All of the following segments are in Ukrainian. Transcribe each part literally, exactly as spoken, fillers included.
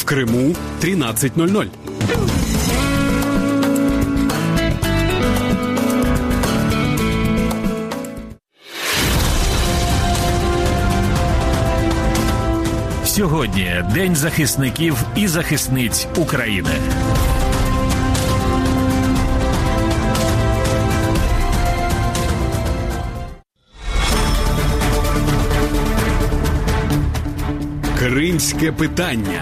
Криму тринадцать ноль ноль. Сьогодні День захисників і захисниць України. Кримське питання.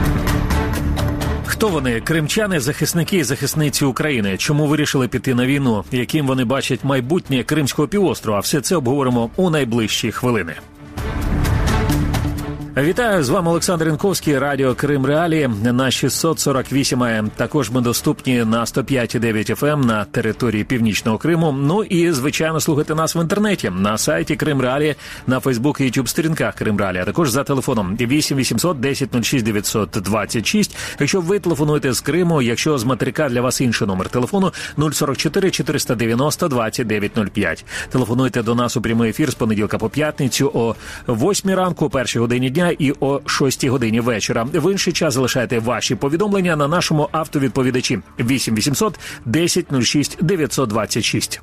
Хто вони? Кримчани, захисники і захисниці України. Чому вирішили піти на війну? Яким вони бачать майбутнє Кримського півострова? Все це обговоримо у найближчі хвилини. Вітаю, з вами Олександр Інковський, радіо Крим Реалії на шістсот сорок вісім ей ем. Також ми доступні на сто п'ять і дев'ять еф ем на території Північного Криму. Ну і, звичайно, слухайте нас в інтернеті, на сайті Крим Реалії, на Фейсбук і Ютуб сторінках Крим Реалії, а також за телефоном вісім вісімсот десять нуль шість дев'ятсот двадцять шість. Якщо ви телефонуєте з Криму, якщо з материка, для вас інший номер телефону нуль сорок чотири чотириста дев'яносто двадцять дев'ять нуль п'ять. Телефонуйте до нас у прямий ефір з понеділка по п'ятницю о восьмій ранку, о першій годині дня і о шостій годині вечора. В інший час залишайте ваші повідомлення на нашому автовідповідачі вісім вісімсот десять нуль шість дев'ятсот двадцять шість.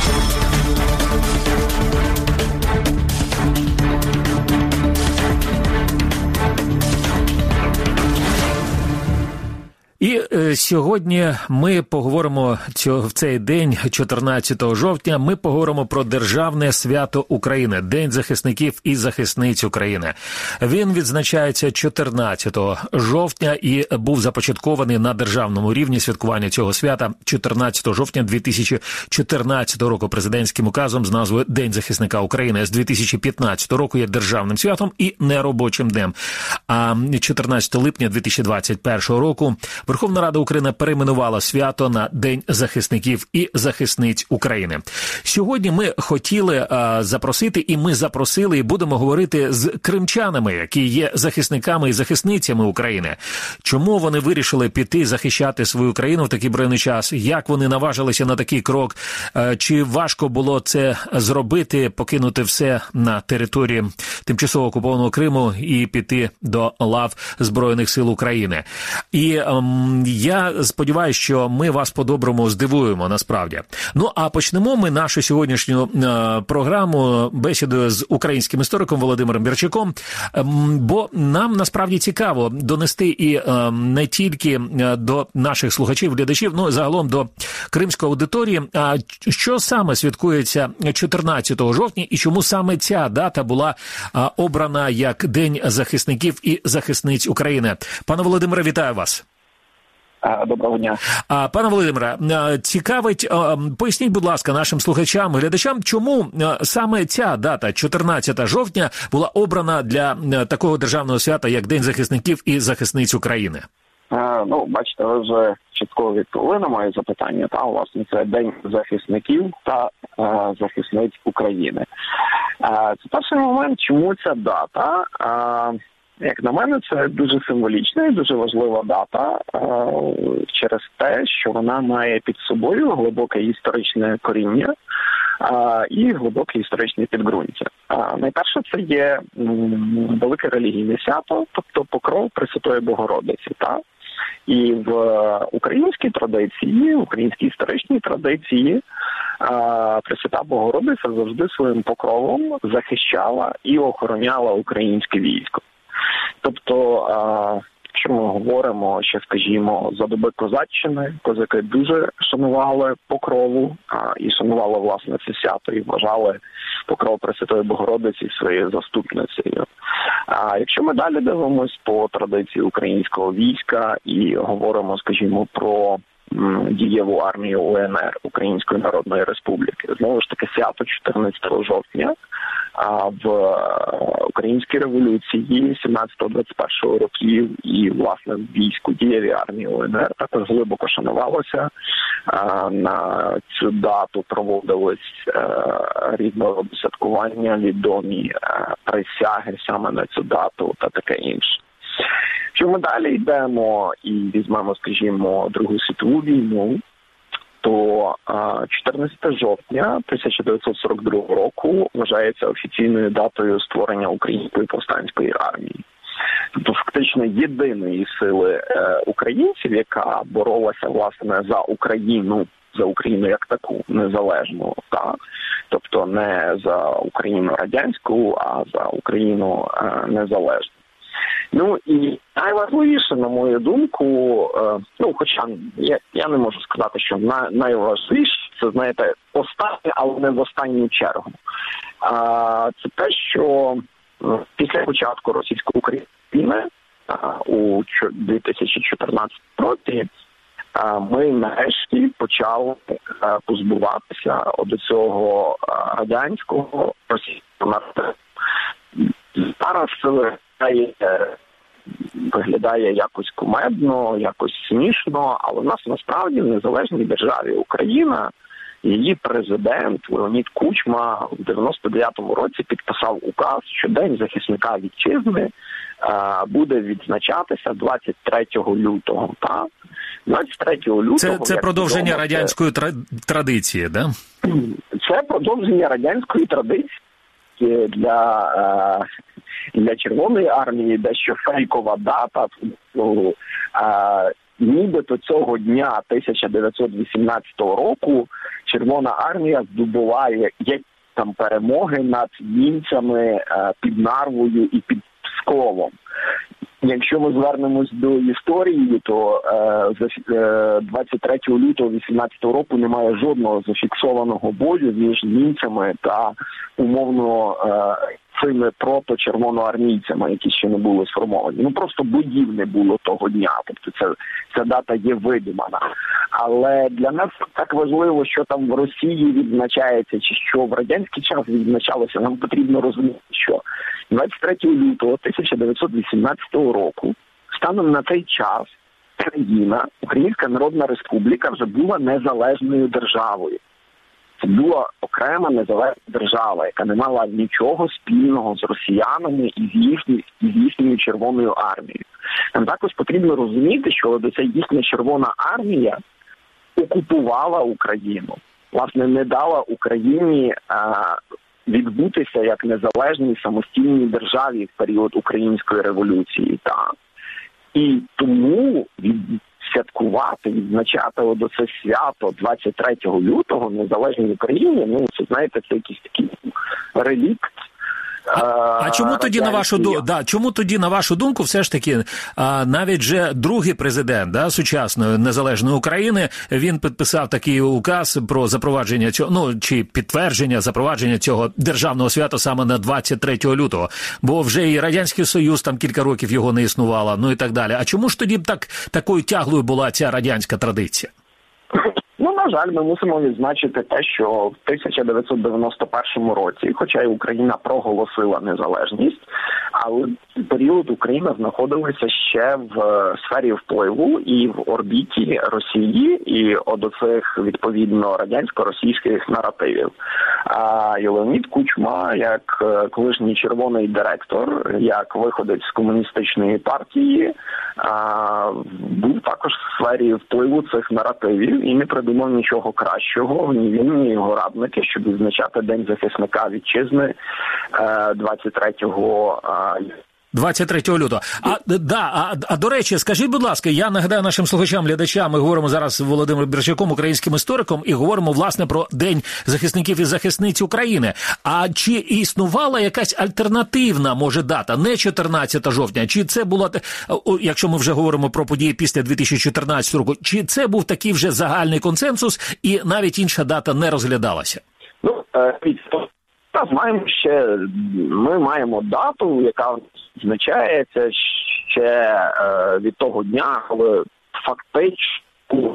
І е, сьогодні ми поговоримо цього, в цей день, чотирнадцятого жовтня, ми поговоримо про Державне свято України, День захисників і захисниць України. Він відзначається чотирнадцятого жовтня і був започаткований на державному рівні святкування цього свята чотирнадцятого жовтня дві тисячі чотирнадцятого року президентським указом з назвою День захисника України. З дві тисячі п'ятнадцятого року є державним святом і неробочим днем. А чотирнадцятого липня дві тисячі двадцять першого року Верховна Рада України перейменувала свято на День захисників і захисниць України. Сьогодні ми хотіли а, запросити, і ми запросили, і будемо говорити з кримчанами, які є захисниками і захисницями України. Чому вони вирішили піти захищати свою країну в такий бронний час? Як вони наважилися на такий крок? А, чи важко було це зробити, покинути все на території тимчасово окупованого Криму і піти до лав Збройних сил України? І ам, я сподіваюся, що ми вас по-доброму здивуємо, насправді. Ну, а почнемо ми нашу сьогоднішню е, програму бесідою з українським істориком Володимиром Бірчаком, е, бо нам насправді цікаво донести і е, не тільки до наших слухачів, глядачів, ну, загалом до кримської аудиторії, а що саме святкується чотирнадцятого жовтня і чому саме ця дата була е, обрана як День захисників і захисниць України. Пане Володимире, вітаю вас. Доброго дня. Пане Володимире, цікавить, поясніть, будь ласка, нашим слухачам, глядачам, чому саме ця дата, чотирнадцятого жовтня, була обрана для такого державного свята, як День захисників і захисниць України? А, ну, бачите, ви вже чітко відповіли на моє запитання. Та, власне, це День захисників та а, захисниць України. А, це перший момент, чому ця дата... А, Як на мене, це дуже символічна і дуже важлива дата е, через те, що вона має під собою глибоке історичне коріння е, і глибоке історичне підґрунтя. Е, найперше, це є м, велике релігійне свято, тобто покров Пресвятої Богородиці. Та? І в українській традиції, в українській історичній традиції е, Пресвята Богородиця завжди своїм покровом захищала і охороняла українське військо. Тобто, якщо ми говоримо, ще, скажімо, за доби козаччини, козаки дуже шанували покрову і шанували, власне, це свято і вважали покров Пресвятої Богородиці своєю заступницею. А якщо ми далі дивимось по традиції українського війська і говоримо, скажімо, про дієву армію У Ен Ер, Української Народної Республіки. Знову ж таки, свято чотирнадцятого жовтня в Українській революції сімнадцятого-двадцять першого років і, власне, в війську дієві армії У Ен Ер також глибоко шанувалося. На цю дату проводились різного роду святкування, відомі присяги саме на цю дату та таке інше. Якщо ми далі йдемо і візьмемо, скажімо, Другу світову війну, то чотирнадцятого жовтня тисяча дев'ятсот сорок другого року вважається офіційною датою створення Української повстанської армії. тобто фактично єдиної сили е, українців, яка боролася, власне, за Україну, за Україну як таку, незалежну, так? Тобто не за Україну радянську, а за Україну е, незалежну. Ну і найважливіше, на мою думку, е, ну хоча я, я не можу сказати, що на, найважливіше, це, знаєте, останнє, але не в останню чергу. Е, це те, що після початку російсько-української війни е, у дві тисячі чотирнадцятому році ми нарешті почали позбуватися до цього радянського російського народу. Зараз це виглядає, виглядає якось кумедно, якось смішно, але в нас насправді в незалежній державі Україна, її президент Леонід Кучма в дев'яносто дев'ятому році підписав указ, що День захисника вітчизни буде відзначатися двадцять третього лютого. Так? двадцять третього лютого... Це, це продовження відомо, радянської це... традиції, да? Це продовження радянської традиції для, для Червоної армії, дещо фейкова дата. Нібито цього дня тисяча дев'ятсот вісімнадцятого року Червона армія здобуває як там перемоги над німцями під Нарвою і під Псковом. Якщо ми звернемось до історії, то е, двадцять третього лютого вісімнадцятого року немає жодного зафіксованого бою між німцями та умовно е, цими прото-червоноармійцями, які ще не були сформовані. Ну просто боїв не було того дня, тобто це, ця дата є видумана. Але для нас так важливо, що там в Росії відзначається, чи що в радянський час відзначалося. Нам потрібно розуміти, що двадцять третього лютого тисяча дев'ятсот вісімнадцятого року станом на цей час країна, Українська Народна Республіка, вже була незалежною державою. Це була окрема незалежна держава, яка не мала нічого спільного з росіянами і з, їхні, і з їхньою Червоною армією. Нам також потрібно розуміти, що ця їхня Червона армія окупувала Україну. Власне, не дала Україні а, відбутися як незалежній самостійній державі в період Української революції. Так. І тому від... святкувати, відзначати оце свято двадцять третього лютого в незалежній Україні, ну, це, знаєте, це якийсь такий релікт. А, а чому тоді на вашу думку, да, чому тоді на вашу думку, все ж таки, а, навіть же другий президент, да, сучасної незалежної України, він підписав такий указ про запровадження цього, ну чи підтвердження запровадження цього державного свята саме на двадцять третього лютого, бо вже і Радянський Союз там кілька років його не існувало, ну і так далі. А чому ж тоді б так такою тяглою була ця радянська традиція? Ну, на жаль, ми мусимо відзначити те, що в тисяча дев'ятсот дев'яносто першому році, хоча і Україна проголосила незалежність, але в період Україна знаходилася ще в сфері впливу і в орбіті Росії і от оцих, відповідно, радянсько-російських наративів. А Леонід Кучма, як колишній червоний директор, як виходець з комуністичної партії, був також в сфері впливу цих наративів і не придумав нічого кращого, ні він, ні його радники, щоб відзначати День захисника вітчизни двадцять третього двадцять третього лютого. А, да, а, а до речі, скажіть, будь ласка, я нагадаю нашим слухачам, глядачам, ми говоримо зараз з Володимиром Бірчаком, українським істориком, і говоримо, власне, про День захисників і захисниць України. А чи існувала якась альтернативна, може, дата, не чотирнадцятого жовтня, чи це була, якщо ми вже говоримо про події після дві тисячі чотирнадцятого року, чи це був такий вже загальний консенсус і навіть інша дата не розглядалася? Ну, Ми маємо ще, ми маємо дату, яка означається ще е, від того дня, коли фактично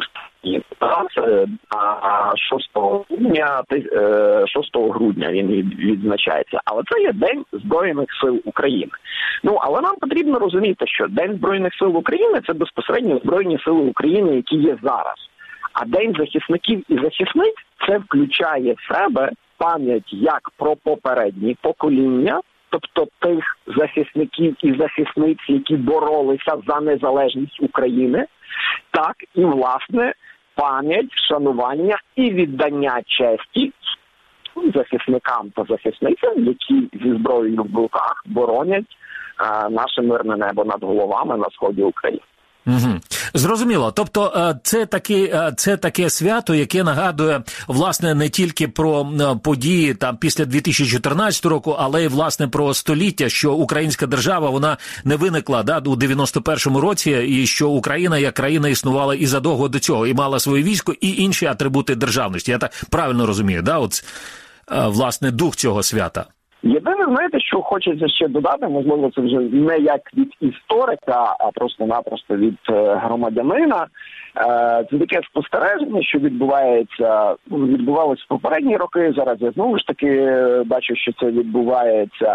шостого грудня, шостого грудня він відзначається. Але це є День Збройних сил України. Ну, але нам потрібно розуміти, що День Збройних сил України – це безпосередньо Збройні сили України, які є зараз. А День захисників і захисниць – це включає в себе пам'ять як про попередні покоління, тобто тих захисників і захисниць, які боролися за незалежність України, так і, власне, пам'ять, вшанування і віддання честі захисникам та захисницям, які зі зброєю в руках боронять а, наше мирне небо над головами на сході України. Угу. Зрозуміло. Тобто це таке, це таке свято, яке нагадує, власне, не тільки про події там після дві тисячі чотирнадцятого року, але й, власне, про століття, що українська держава, вона не виникла, да, у дев'яносто першому році, і що Україна як країна існувала і задовго до цього, і мала своє військо, і інші атрибути державності. Я так правильно розумію, да, от, власне, дух цього свята. Єдине, знаєте, що хочеться ще додати, можливо, це вже не як від історика, а просто-напросто від громадянина. Це таке спостереження, що відбувається, відбувалося в попередні роки, зараз я знову ж таки бачу, що це відбувається.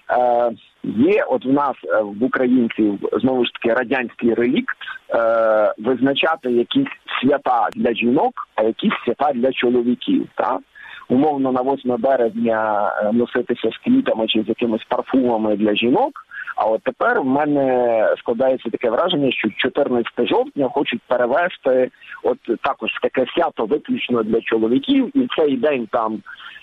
Є от в нас, в українців, знову ж таки, радянський релікт визначати якісь свята для жінок, а якісь свята для чоловіків, так? Умовно, на восьме березня носитися з квітами чи з якимись парфумами для жінок, а от тепер в мене складається таке враження, що чотирнадцятого жовтня хочуть перевести от також таке свято виключно для чоловіків, і цей день там,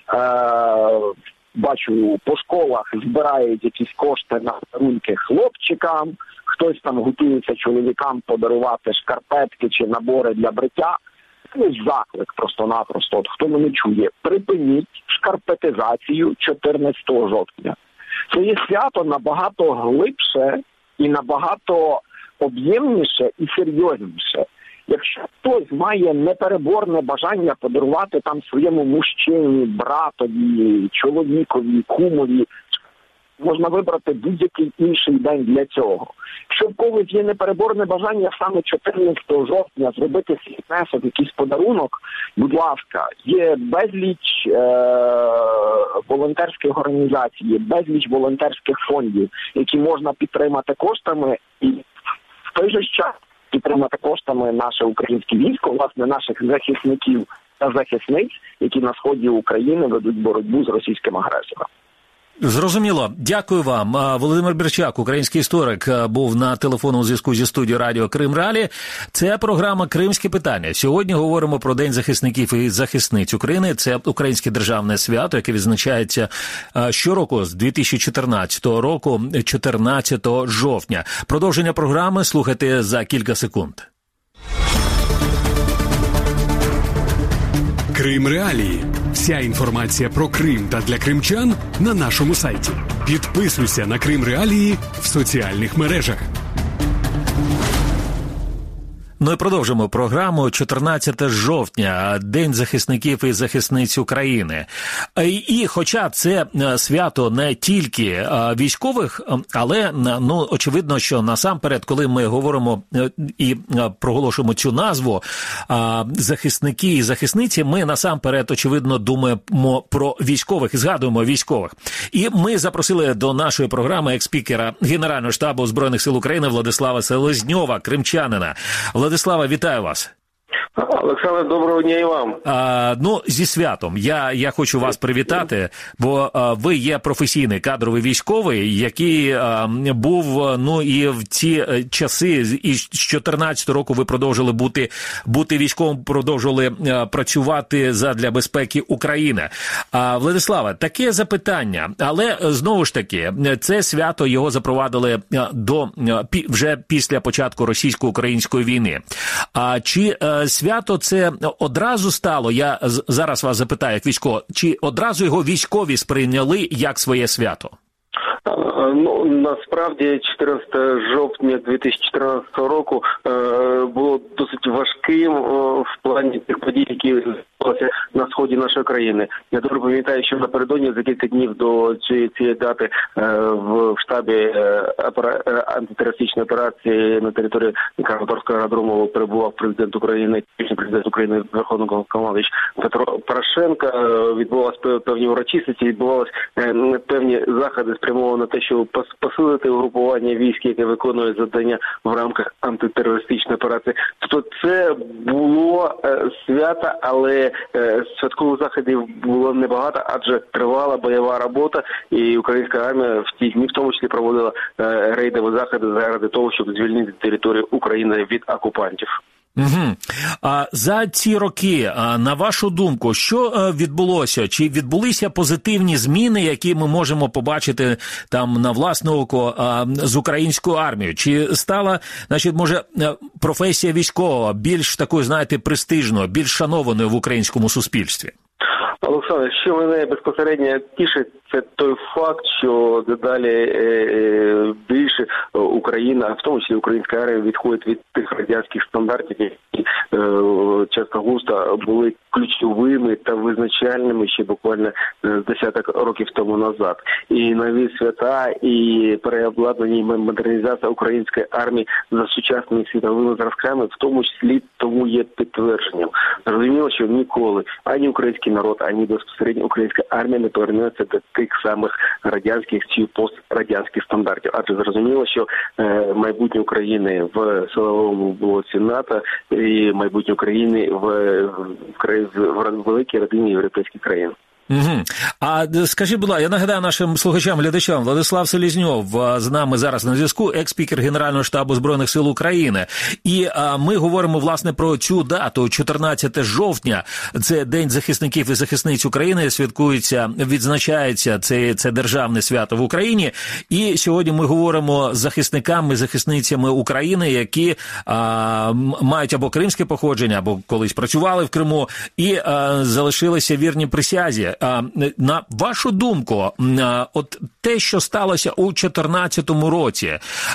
е- бачу, по школах збирають якісь кошти на подарунки хлопчикам, хтось там готується чоловікам подарувати шкарпетки чи набори для бриття. Це заклик просто-напросто. От хто мене чує, припиніть шкарпетизацію чотирнадцятого жовтня. Це є свято набагато глибше і набагато об'ємніше і серйозніше. Якщо хтось має непереборне бажання подарувати там своєму мужчині, братові, чоловікові, кумові, можна вибрати будь-який інший день для цього. Якщо в когось є непереборне бажання саме чотирнадцятого жовтня зробити свій внесок, якийсь подарунок, будь ласка, є безліч е- волонтерських організацій, є безліч волонтерських фондів, які можна підтримати коштами, і в той же час підтримати коштами наше українське військо, власне, наших захисників та захисниць, які на сході України ведуть боротьбу з російським агресором. Зрозуміло. Дякую вам. Володимир Бірчак, український історик, був на телефонному зв'язку зі студією радіо Крим Реалії. Це програма «Кримське питання». Сьогодні говоримо про День захисників і захисниць України. Це українське державне свято, яке відзначається щороку з дві тисячі чотирнадцятого року, чотирнадцятого жовтня. Продовження програми слухайте за кілька секунд. Крим Реалії. Вся інформація про Крим та для кримчан на нашому сайті. Підписуйся на Крим Реалії в соціальних мережах. Ну і продовжимо програму. чотирнадцятого жовтня, День захисників і захисниць України. І, і хоча це свято не тільки військових, але, ну, очевидно, що насамперед, коли ми говоримо і проголошуємо цю назву захисники і захисниці, ми насамперед, очевидно, думаємо про військових і згадуємо військових. І ми запросили до нашої програми експікера Генерального штабу Збройних сил України Владислава Селезньова, кримчанина. Владислава, вітаю вас. Олександр, доброго дня і вам. А, ну, зі святом. Я, я хочу вас привітати, бо а, ви є професійний кадровий військовий, який а, був, ну, і в ці часи, і з чотирнадцятого року ви продовжили бути, бути військовим, продовжили а, працювати задля безпеки України. А, Владиславе, таке запитання, але, знову ж таки, це свято його запровадили до, пі, вже після початку російсько-української війни. А чи а, свято це одразу стало, я зараз вас запитаю, як військово, чи одразу його військові сприйняли як своє свято? Ну, насправді, чотирнадцятого жовтня дві тисячі чотирнадцятого року е, було досить важким е, в плані тих подій, які відбувалися на сході нашої країни. Я добре пам'ятаю, що напередодні за кілька днів до цієї, цієї дати е, в штабі е, опера, е, антитерористичної операції на території Краматорського аеродрому перебував президент України, президент України Верховний Головнокомандувач Петро Порошенко. Е, відбувалися певні урочистості, відбувалися е, певні заходи спрямовані на те, щоб посилити угрупування військ, яке виконує завдання в рамках антитерористичної операції. Тобто це було е, свято, але е, святкових заходів було небагато, адже тривала бойова робота, і українська армія в ті дні в тому числі проводила е, рейдові заходи заради того, щоб звільнити територію України від окупантів. Угу. А за ці роки, на вашу думку, що відбулося? Чи відбулися позитивні зміни, які ми можемо побачити там на власне око з українською армією? Чи стала, значить, може, професія військового більш такою, знаєте, престижною, більш шанованою в українському суспільстві? Олександр, що мене безпосередньо тішить, це той факт, що дедалі е, більше Україна, в тому числі українська армія, відходить від тих радянських стандартів, які е, часто густо були ключовими та визначальними ще буквально з десяток років тому назад. І нові свята, і переобладнання, і модернізація української армії за сучасними світовими зразками, в тому числі тому є підтвердженням. Зрозуміло, що ніколи ані український народ, ані безпосередньо українська армія не повернеться до тих самих радянських чи пострадянських стандартів. Адже зрозуміло, що е, майбутнє України в силовому блоці НАТО і майбутнє України в, в, в, в великій родині європейських країн. Угу. А скажіть, будь ласка, я нагадаю нашим слухачам, глядачам, Владислав Селезньов з нами зараз на зв'язку, екс-спікер Генерального штабу Збройних сил України. І а, ми говоримо, власне, про цю дату, чотирнадцяте жовтня, це День захисників і захисниць України, святкується, відзначається, це, це державне свято в Україні. І сьогодні ми говоримо з захисниками, захисницями України, які а, мають або кримське походження, або колись працювали в Криму, і а, залишилися вірні присязі. На вашу думку, от те, що сталося у чотирнадцятому році,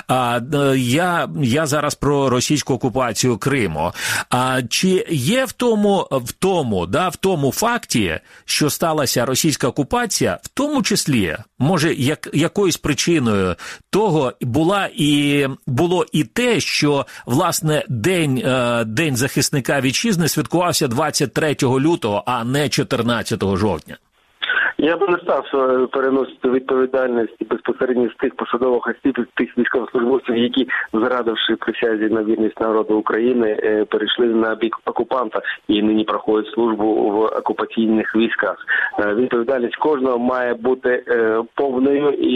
я, я зараз про російську окупацію Криму, чи є в тому, в тому, да, в тому факті, що сталася російська окупація, в тому числі, може, як, якоюсь причиною того була і, було і те, що, власне, День, День захисника вітчизни святкувався двадцять третього лютого, а не чотирнадцятого жовтня? Я б не став переносити відповідальність безпосередньо з тих посадових осіб, тих військовослужбовців, які, зрадивши присязі на вірність народу України, перейшли на бік окупанта і нині проходять службу в окупаційних військах. Відповідальність кожного має бути повною, і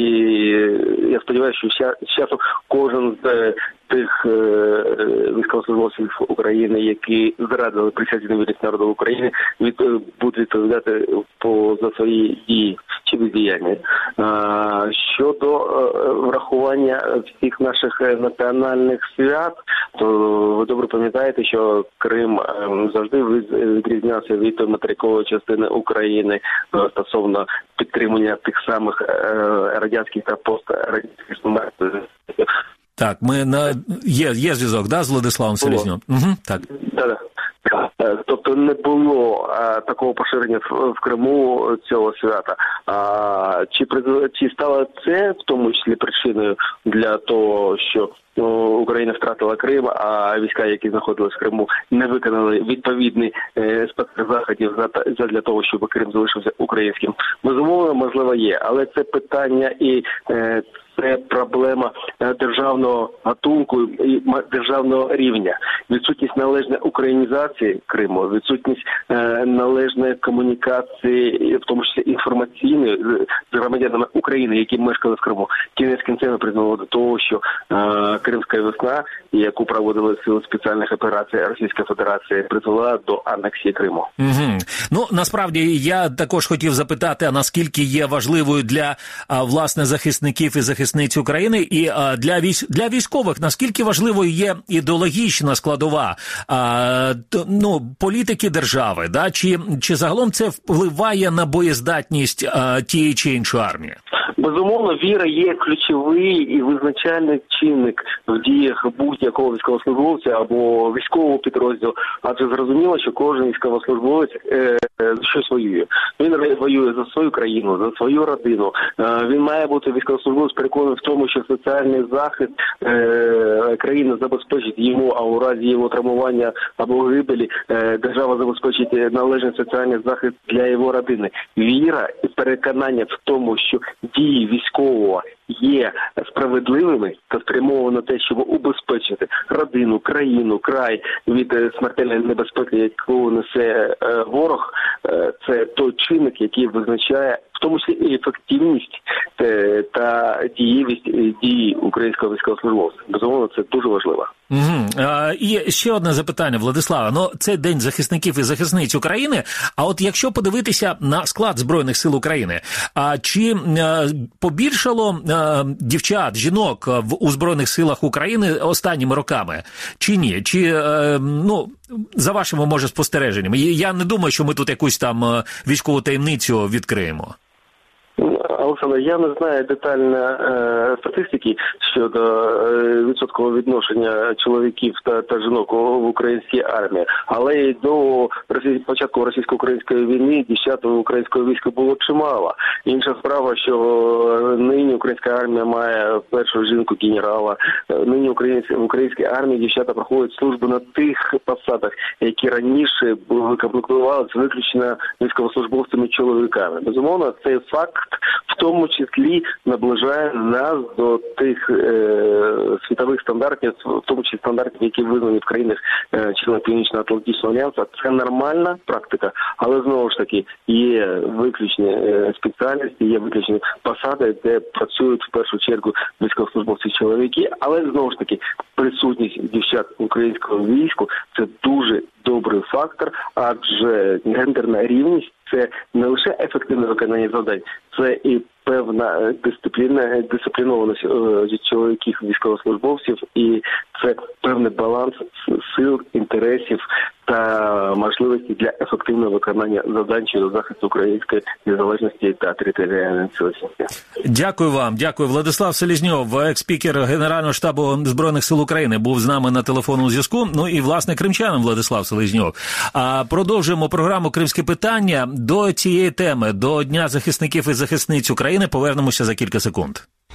я сподіваюся, що з часом кожен з тих е, військовослужбовців України, які зрадили присязі на вірність народу України, від, будуть відповідати по, за свої дії чи бездіяння. Е, щодо е, врахування всіх наших національних свят, то ви добре пам'ятаєте, що Крим е, завжди відрізнявся від материкової частини України е, стосовно підтримання тих самих е, радянських та пострадянських стандартів. Так, ми на є, є зв'язок, да, з Владиславом Селезньовим? Угу, так. Так, так. Тобто не було а, такого поширення в, в Криму цього свята. А, чи, чи стало це в тому числі причиною для того, що ну, Україна втратила Крим, а війська, які знаходились в Криму, не виконали відповідні е, спецзаходів за, для того, щоб Крим залишився українським? Безумовно, можливо, є, але це питання і е, це проблема державного гатунку і державного рівня. Відсутність належної українізації Криму, відсутність е, належної комунікації, в тому числі інформаційної, з громадянами України, які мешкали в Криму. Кінець кінцем призвело до того, що е, Кримська весна, яку проводили сили спеціальних операцій Російської Федерації, призвела до анексії Криму. Угу. Ну, насправді, я також хотів запитати, а наскільки є важливою для, а, власне, захисників і захисників України і а, для військ для військових, наскільки важливою є ідеологічна складова а, т, ну, політики держави, да? Чи, чи загалом це впливає на боєздатність а, тієї чи іншої армії? Безумовно, віра є ключовий і визначальний чинник в діях будь-якого військовослужбовця або військового підрозділу, адже зрозуміло, що кожен військовослужбовець е, щось воює. Він воює за свою країну, за свою родину. Е, він має бути військовослужбовець переконаний в тому, що соціальний захист е, країни забезпечить йому, а у разі його травмування або гибелі е, держава забезпечить належний соціальний захист для його родини. Віра і переконання в тому, що дії військового є справедливими та спрямовані на те, щоб убезпечити родину, країну, край від смертельної небезпеки, яку несе е, ворог, е, це той чинник, який визначає в тому числі і ефективність е, та дієвість дії українського військовослужбовця. Безумовно, це дуже важливо. Угу. А, і ще одне запитання, Владислава. Ну, це День захисників і захисниць України, а от якщо подивитися на склад Збройних сил України, а чи а, побільшало а, дівчат, жінок в, у Збройних силах України останніми роками, чи ні? Чи, а, ну, за вашими, може, спостереженнями? Я не думаю, що ми тут якусь там військову таємницю відкриємо. Олександр, я не знаю детально е, статистики щодо е, відсоткового відношення чоловіків та, та жінок в українській армії, але до російсь... початку російсько-української війни дівчат українського війська було чимало. Інша справа, що нині українська армія має першу жінку генерала, нині українськ... в українській армії дівчата проходять службу на тих посадах, які раніше були комплектувалися виключно військовослужбовцями-чоловіками. Безумовно, цей факт в тому числі наближає нас до тих е, світових стандартів, в тому числі стандартів, які визнані в країнах е, членів Північно-Атлантичного альянсу. Це нормальна практика, але знову ж таки є виключні е, спеціальності, є виключні посади, де працюють в першу чергу військовослужбовці-чоловіки, але знову ж таки присутність дівчат українського війську – це дуже добрий фактор, адже гендерна рівність – це не лише ефективне виконання завдань, це і певна дисципліна, дисциплінованість чоловіків військовослужбовців, і це певний баланс сил, інтересів та можливості для ефективного виконання завдань щодо захисту української незалежності та територіальної цілісності. Дякую вам. Дякую. Владислав Селезньов, екс-спікер Генерального штабу Збройних сил України, був з нами на телефонному зв'язку. Ну і, власне, кримчанин Владислав Селезньов. А продовжуємо програму «Кримське питання». До цієї теми, до Дня захисників і захисниць України, повернемося за кілька секунд.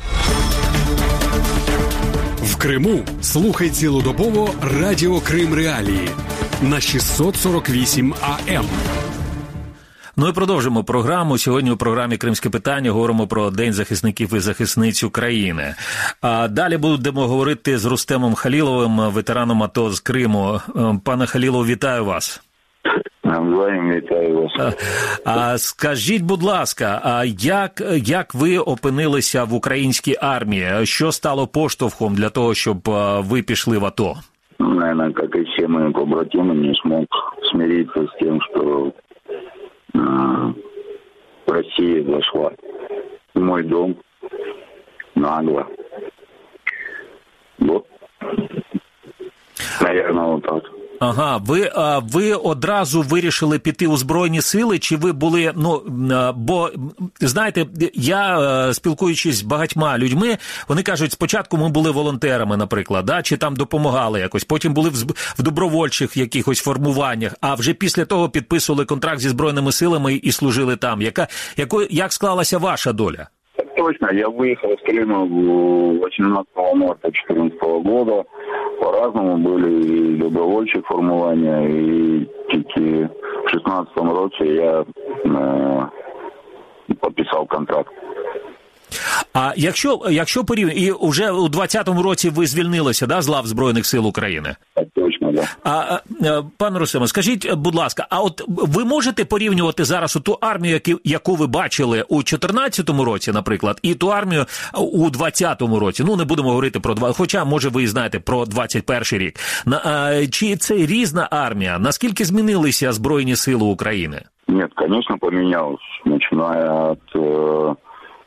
В Криму слухай цілодобово Радіо Крим Реалії на шістсот сорок вісім А М. Ну і продовжимо програму. Сьогодні у програмі «Кримське питання» говоримо про День захисників і захисниць України. А далі будемо говорити з Рустемом Халіловим, ветераном АТО з Криму. Пане Халілов, вітаю вас. Навзаєм вітаю вас. А скажіть, будь ласка, а як, як ви опинилися в українській армії? Що стало поштовхом для того, щоб ви пішли в АТО? Наверное, как и все мои побратимы, не смог смириться с тем, что э, Россия зашла в мой дом нагло. Вот. Наверное, вот так. Ага, ви, ви одразу вирішили піти у Збройні сили, чи ви були, ну, бо, знаєте, я, спілкуючись з багатьма людьми, вони кажуть, спочатку ми були волонтерами, наприклад, да, чи там допомагали якось, потім були в, в добровольчих якихось формуваннях, а вже після того підписували контракт зі Збройними силами і служили там. Яка, яко, як склалася ваша доля? Точно, я выехал из Крыма восемнадцатого марта две тысячи четырнадцатого года. По-разному были и добровольчие формування, и тільки в шістнадцятому році я э, підписав контракт. А якщо, якщо порівняти, і вже у двадцятому році ви звільнилися, да, з лав Збройних сил України? Так, точно, да. А, пане Рустеме, скажіть, будь ласка, а от ви можете порівнювати зараз ту армію, яку ви бачили у чотирнадцятому році, наприклад, і ту армію у двадцятому році? Ну, не будемо говорити про два, хоча, може, ви і знаєте про двадцять перший рік. На, а, чи це різна армія? Наскільки змінилися Збройні сили України? Нет, конечно, поменялось, начиная от... Э...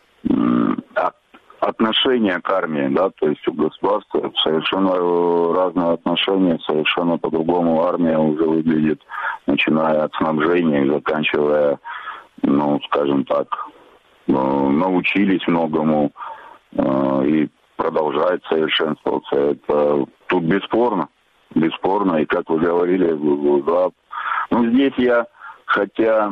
От отношения к армии, да, то есть у государства совершенно разные отношения, совершенно по-другому армия уже выглядит, начиная от снабжения и заканчивая, ну, скажем так, научились многому и продолжает совершенствоваться. Это тут бесспорно, бесспорно, и как вы говорили, да, ну, здесь я, хотя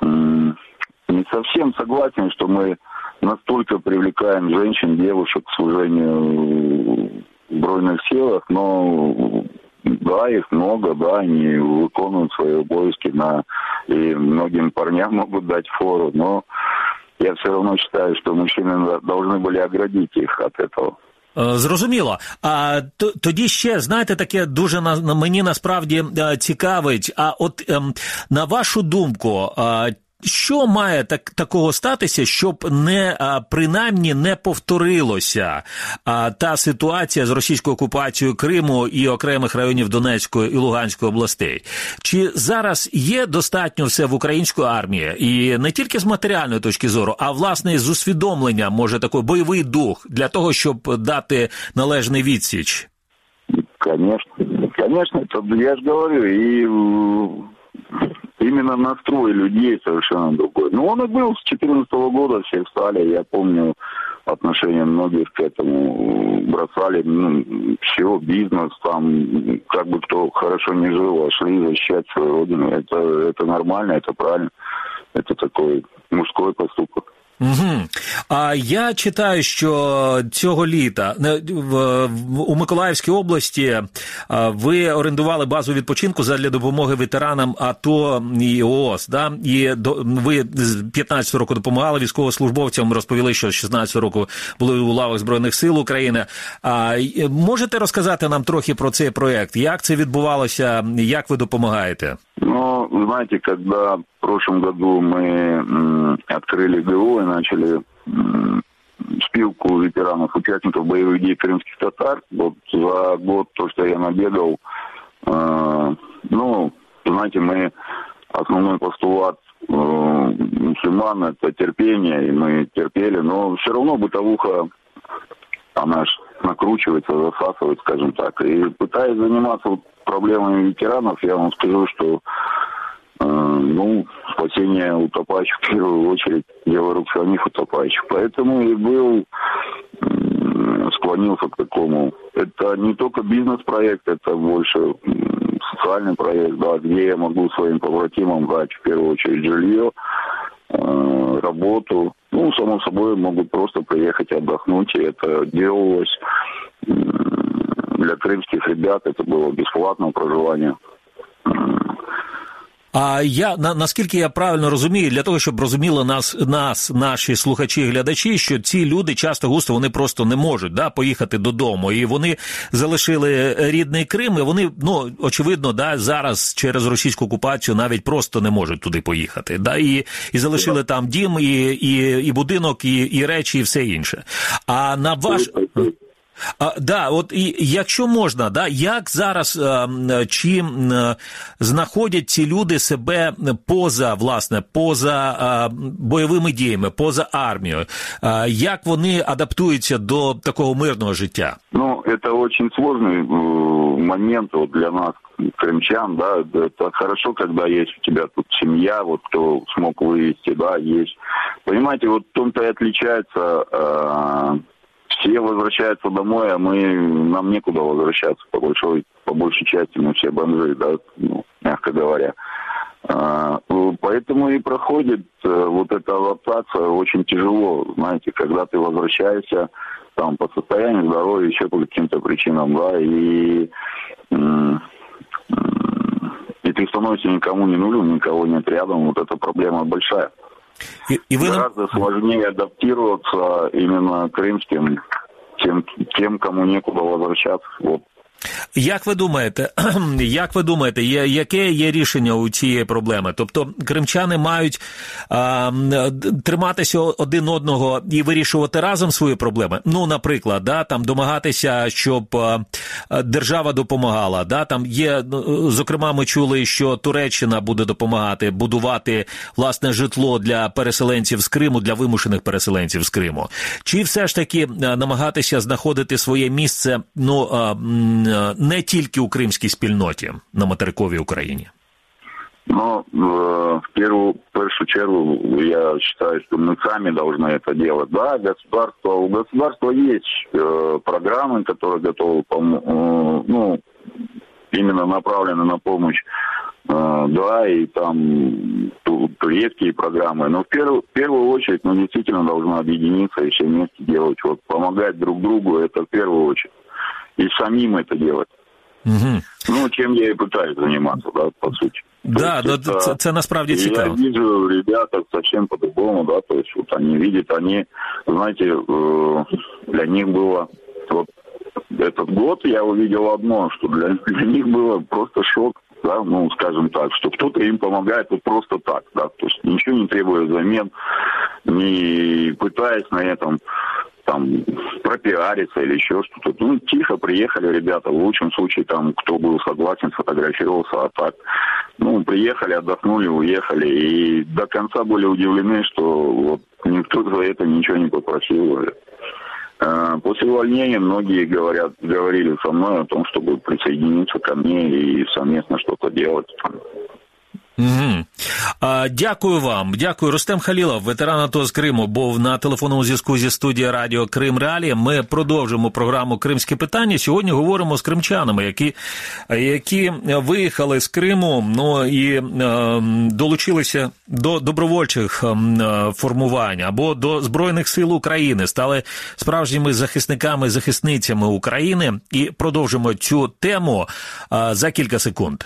не совсем согласен, что мы настолько привлекаем женщин, девушек к служению в Збройных силах, но да, их много, да, они выполняют свои обовязки, на, и многим парням могут дать фору, но я все равно считаю, что мужчины должны были оградить их от этого. Зрозуміло. А тоді ще, знаєте, таке дуже на мені насправді цікавить. А от ем, на вашу думку, а, що має так, такого статися, щоб не, принаймні не повторилося та ситуація з російською окупацією Криму і окремих районів Донецької і Луганської областей? Чи зараз є достатньо все в української армії, і не тільки з матеріальної точки зору, а власне з усвідомлення, може, такий бойовий дух для того, щоб дати належний відсіч? Конечно, конечно, это, я же говорю, и именно настрой людей совершенно другой. Но он и был с две тысячи четырнадцатого года, все встали, я помню, отношение многих к этому бросали, ну, все, бизнес, там, как бы кто хорошо не жил, а шли защищать свою родину. Это, это нормально, это правильно, это такой мужской поступок. Угу. А я читаю, що цього літа у Миколаївській області ви орендували базу відпочинку задля допомоги ветеранам АТО і ООС, да? І ви з п'ятнадцятого року допомагали військовослужбовцям, розповіли, що з шістнадцятого року були у лавах Збройних сил України. А можете розказати нам трохи про цей проєкт? Як це відбувалося, як ви допомагаєте? Ну, знаете, когда в прошлом году мы м, открыли ГО и начали м, спилку ветеранов, участников боевых действий крымских татар, вот за год то, что я набегал, э, ну, знаете, мы основной постулат э, мусульман – это терпение, и мы терпели, но все равно бытовуха, она ж накручивается, засасывает, скажем так, и пытаясь заниматься вот проблемами ветеранов, я вам скажу, что э, ну, спасение утопающих в первую очередь дело рук самих утопающих. Поэтому и был э, склонился к такому. Это не только бизнес-проект, это больше э, социальный проект, да, где я могу своим побратимам дать в первую очередь жилье, э, работу. Ну, само собой, могут просто приехать отдохнуть, и это делалось э, для крымских ребят, это было бесплатное проживание. А я, на, наскільки я правильно розумію, для того, щоб розуміли нас, нас, наші слухачі і глядачі, що ці люди часто густо, вони просто не можуть, да, поїхати додому, і вони залишили рідний Крим, і вони, ну, очевидно, да, зараз через російську окупацію навіть просто не можуть туди поїхати, да, і, і залишили там дім, і, і, і будинок, і, і речі, і все інше. А на ваш... А, да, от і якщо можна, да, як зараз а, чи а, знаходять ці люди себе поза, власне, поза а, бойовими діями, поза армією, а, як вони адаптуються до такого мирного життя? Ну, это очень сложный э, момент вот для нас, крымчан, да, это хорошо, когда есть у тебя тут семья, вот кто смог вывести, да, есть. Понимаете, вот в том-то и отличается... Э, Все возвращаются домой, а мы, нам некуда возвращаться, по большой, по большей части мы все бомжи, да, ну, мягко говоря. А, поэтому и проходит вот эта адаптация очень тяжело, знаете, когда ты возвращаешься там по состоянию здоровья, еще по каким-то причинам, да, и, и ты становишься никому не нужен, никого нет рядом, вот эта проблема большая. И, и вы... Гораздо сложнее адаптироваться именно крымским, тем, тем, кому некуда возвращаться. Вот. Як ви думаєте, як ви думаєте, яке є рішення у цієї проблеми? Тобто кримчани мають а, триматися один одного і вирішувати разом свої проблеми? Ну, наприклад, да, там домагатися, щоб а, держава допомагала. Да, там є, зокрема, ми чули, що Туреччина буде допомагати будувати власне житло для переселенців з Криму, для вимушених переселенців з Криму. Чи все ж таки намагатися знаходити своє місце, ну, а, не тільки у кримській спільноті на материковій Україні? Ну, в первую, в первую чергу, я считаю, что мы сами должны это делать. Да, государство, у государства есть э, программы, которые готовы, э, ну, именно направлены на помощь, э, да, и там турецкие программы. Но в первую, в первую очередь мы действительно должны объединиться и все вместе делать. Вот, помогать друг другу, это в первую очередь. И самим это делать. Угу. Ну, чем я и пытаюсь заниматься, да, по сути. Да, да, это, це, це насправді цікаво. Я вижу ребята совсем по-другому, да, то есть вот они видят, они, знаете, для них было, вот этот год я увидел одно, что для, для них было просто шок, да, ну, скажем так, что кто-то им помогает вот просто так, да, то есть ничего не требуя взамен, не пытаясь на этом там пропиариться или еще что-то. Ну, тихо приехали ребята, в лучшем случае там, кто был согласен, сфотографировался, а так, ну, приехали, отдохнули, уехали, и до конца были удивлены, что вот никто за это ничего не попросил. После увольнения многие говорят, говорили со мной о том, чтобы присоединиться ко мне и совместно что-то делать. Угу. А, дякую вам. Дякую. Рустем Халілов, ветеран АТО з Криму, був на телефонному зв'язку зі студією радіо Крим Реалії. Ми продовжимо програму «Кримське питання». Сьогодні говоримо з кримчанами, які, які виїхали з Криму, ну, і е, долучилися до добровольчих е, формувань або до Збройних сил України, стали справжніми захисниками, захисницями України. І продовжимо цю тему е, за кілька секунд.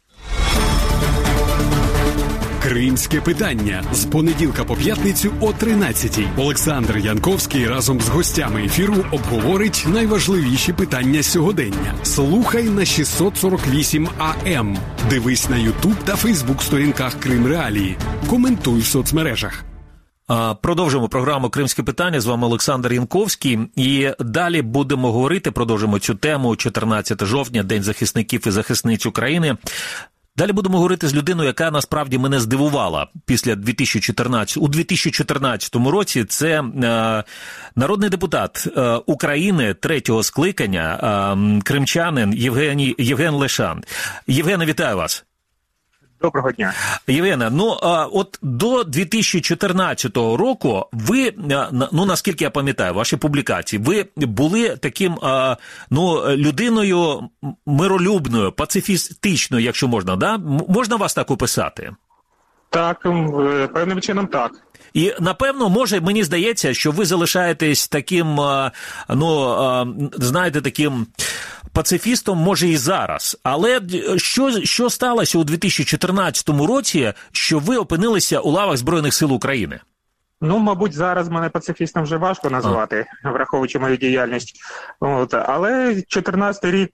Кримське питання з понеділка по п'ятницю о тринадцятій. Олександр Янковський разом з гостями ефіру обговорить найважливіші питання сьогодення. Слухай на шістсот сорок вісім А М. Дивись на Ютуб та Фейсбук сторінках Крим Реалії. Коментуй в соцмережах. Продовжуємо програму «Кримське питання». З вами Олександр Янковський. І далі будемо говорити, продовжимо цю тему. чотирнадцяте жовтня, День захисників і захисниць України. Далі будемо говорити з людиною, яка насправді мене здивувала після дві тисячі чотирнадцятого. У дві тисячі чотирнадцятому році це е, народний депутат е, України третього скликання, е, кримчанин Євгеній, Євген Лешан. Євгене, вітаю вас. Доброго дня. Євгене, ну, от до дві тисячі чотирнадцятого року ви, ну, наскільки я пам'ятаю, ваші публікації, ви були таким, ну, людиною миролюбною, пацифістичною, якщо можна, да? Можна вас так описати? Так, певним чином так. І, напевно, може, мені здається, що ви залишаєтесь таким, ну, знаєте, таким пацифістом, може, і зараз. Але що, що сталося у дві тисячі чотирнадцятому році, що ви опинилися у лавах Збройних сил України? Ну, мабуть, зараз мене пацифістом вже важко назвати, а. враховуючи мою діяльність. От. Але чотирнадцятий рік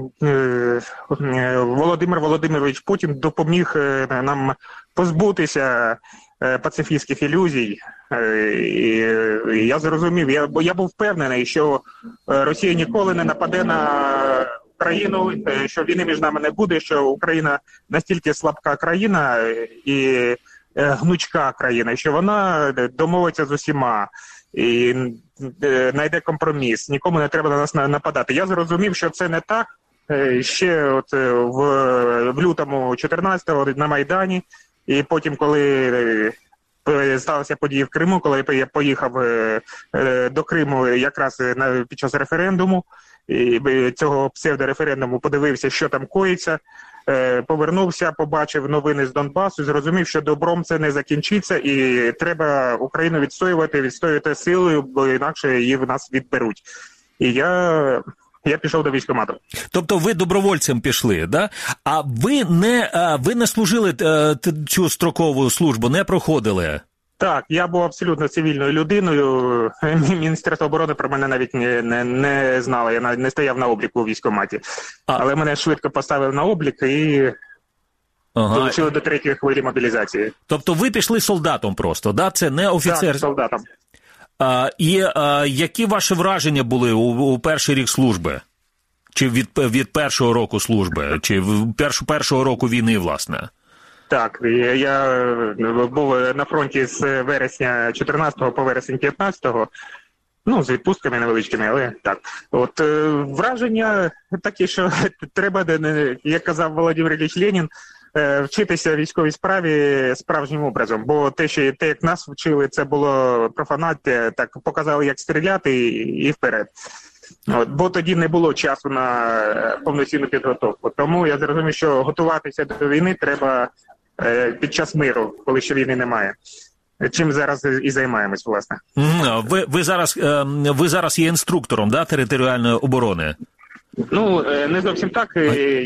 е, Володимир Володимирович Путін допоміг нам позбутися пацифістських ілюзій. І я зрозумів, я, бо я був впевнений, що Росія ніколи не нападе на Україну, що війни між нами не буде, що Україна настільки слабка країна і гнучка країна, що вона домовиться з усіма і знайде компроміс, нікому не треба на нас нападати. Я зрозумів, що це не так. Ще от в, в лютому чотирнадцятого на Майдані, і потім, коли сталися події в Криму, коли я поїхав до Криму якраз під час референдуму, і цього псевдореферендуму подивився, що там коїться, повернувся, побачив новини з Донбасу, зрозумів, що добром це не закінчиться, і треба Україну відстоювати, відстоювати силою, бо інакше її в нас відберуть. І я... Я пішов до військкомату. Тобто ви добровольцем пішли, да? А ви не, ви не служили цю строкову службу, не проходили? Так, я був абсолютно цивільною людиною. Міністерство оборони про мене навіть не, не, не знало, я навіть не стояв на обліку у військкоматі. А. Але мене швидко поставили на облік і ага. долучили до третьої хвилі мобілізації. Тобто ви пішли солдатом просто, да? Це не офіцер? Так, солдатом. А, і а, які ваші враження були у, у перший рік служби? Чи від, від першого року служби? Чи першу, першого року війни, власне? Так, я, я був на фронті з вересня чотирнадцятого по вересень п'ятнадцятого. Ну, з відпустками невеличкими, але так. От враження такі, що треба, як казав Володимир Ілліч Ленін, вчитися військовій справі справжнім образом, бо те, що те, як нас вчили, це було профанаття, так показали, як стріляти і, і вперед. От, бо тоді не було часу на повноцінну підготовку. Тому я зрозумів, що готуватися до війни треба е, під час миру, коли ще війни немає. Чим зараз і займаємось, власне. Ви, ви, зараз, ви зараз є інструктором, да, територіальної оборони? Ну, не зовсім так.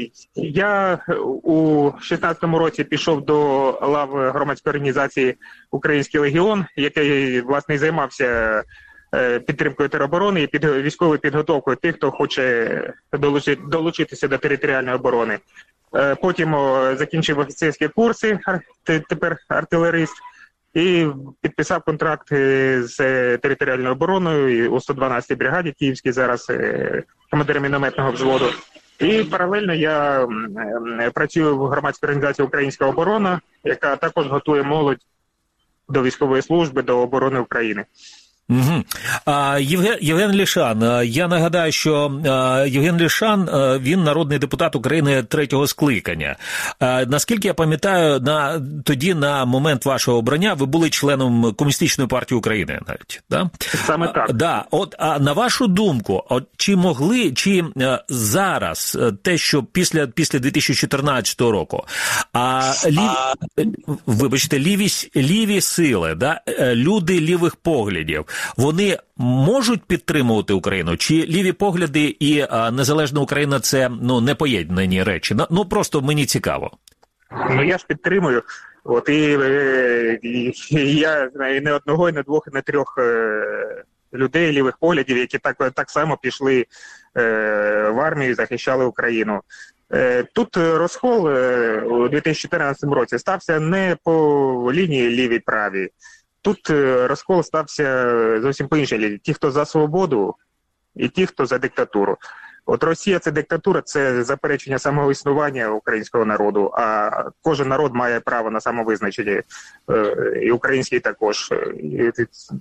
Я у шістнадцятому році пішов до лав громадської організації «Український легіон», який, власне, і займався підтримкою тероборони і під військовою підготовкою тих, хто хоче долучити, долучитися до територіальної оборони. Потім закінчив офіцерські курси, тепер артилерист, і підписав контракт з територіальною обороною у сто дванадцятій бригаді Київській, зараз командиром мінометного взводу. І паралельно я працюю в громадській організації «Українська оборона», яка також готує молодь до військової служби, до оборони України. Угу. А, Євген, Євген Лішан, я нагадаю, що а, Євген Лішан, а, він народний депутат України третього скликання. А, наскільки я пам'ятаю, на, тоді на момент вашого обрання ви були членом Комуністичної партії України навіть, да? Саме так. А, да. От, а на вашу думку, от, чи могли, чи а, зараз те, що після, після дві тисячі чотирнадцятого року, а, лів, вибачте, ліві, ліві сили, да, люди лівих поглядів, вони можуть підтримувати Україну? Чи ліві погляди і а, незалежна Україна – це, ну, непоєднані речі? Ну, просто мені цікаво. Ну, я ж підтримую. От, і, і, і я знаю не одного, і не двох, і не трьох е, людей лівих поглядів, які так, так само пішли е, в армію і захищали Україну. Е, тут розкол е, у дві тисячі чотирнадцятому році стався не по лінії лівій-правій. Тут розкол стався зовсім по іншій лінії. Ті, хто за свободу, і ті, хто за диктатуру. От Росія – це диктатура, це заперечення самого існування українського народу, а кожен народ має право на самовизначення, і український також. І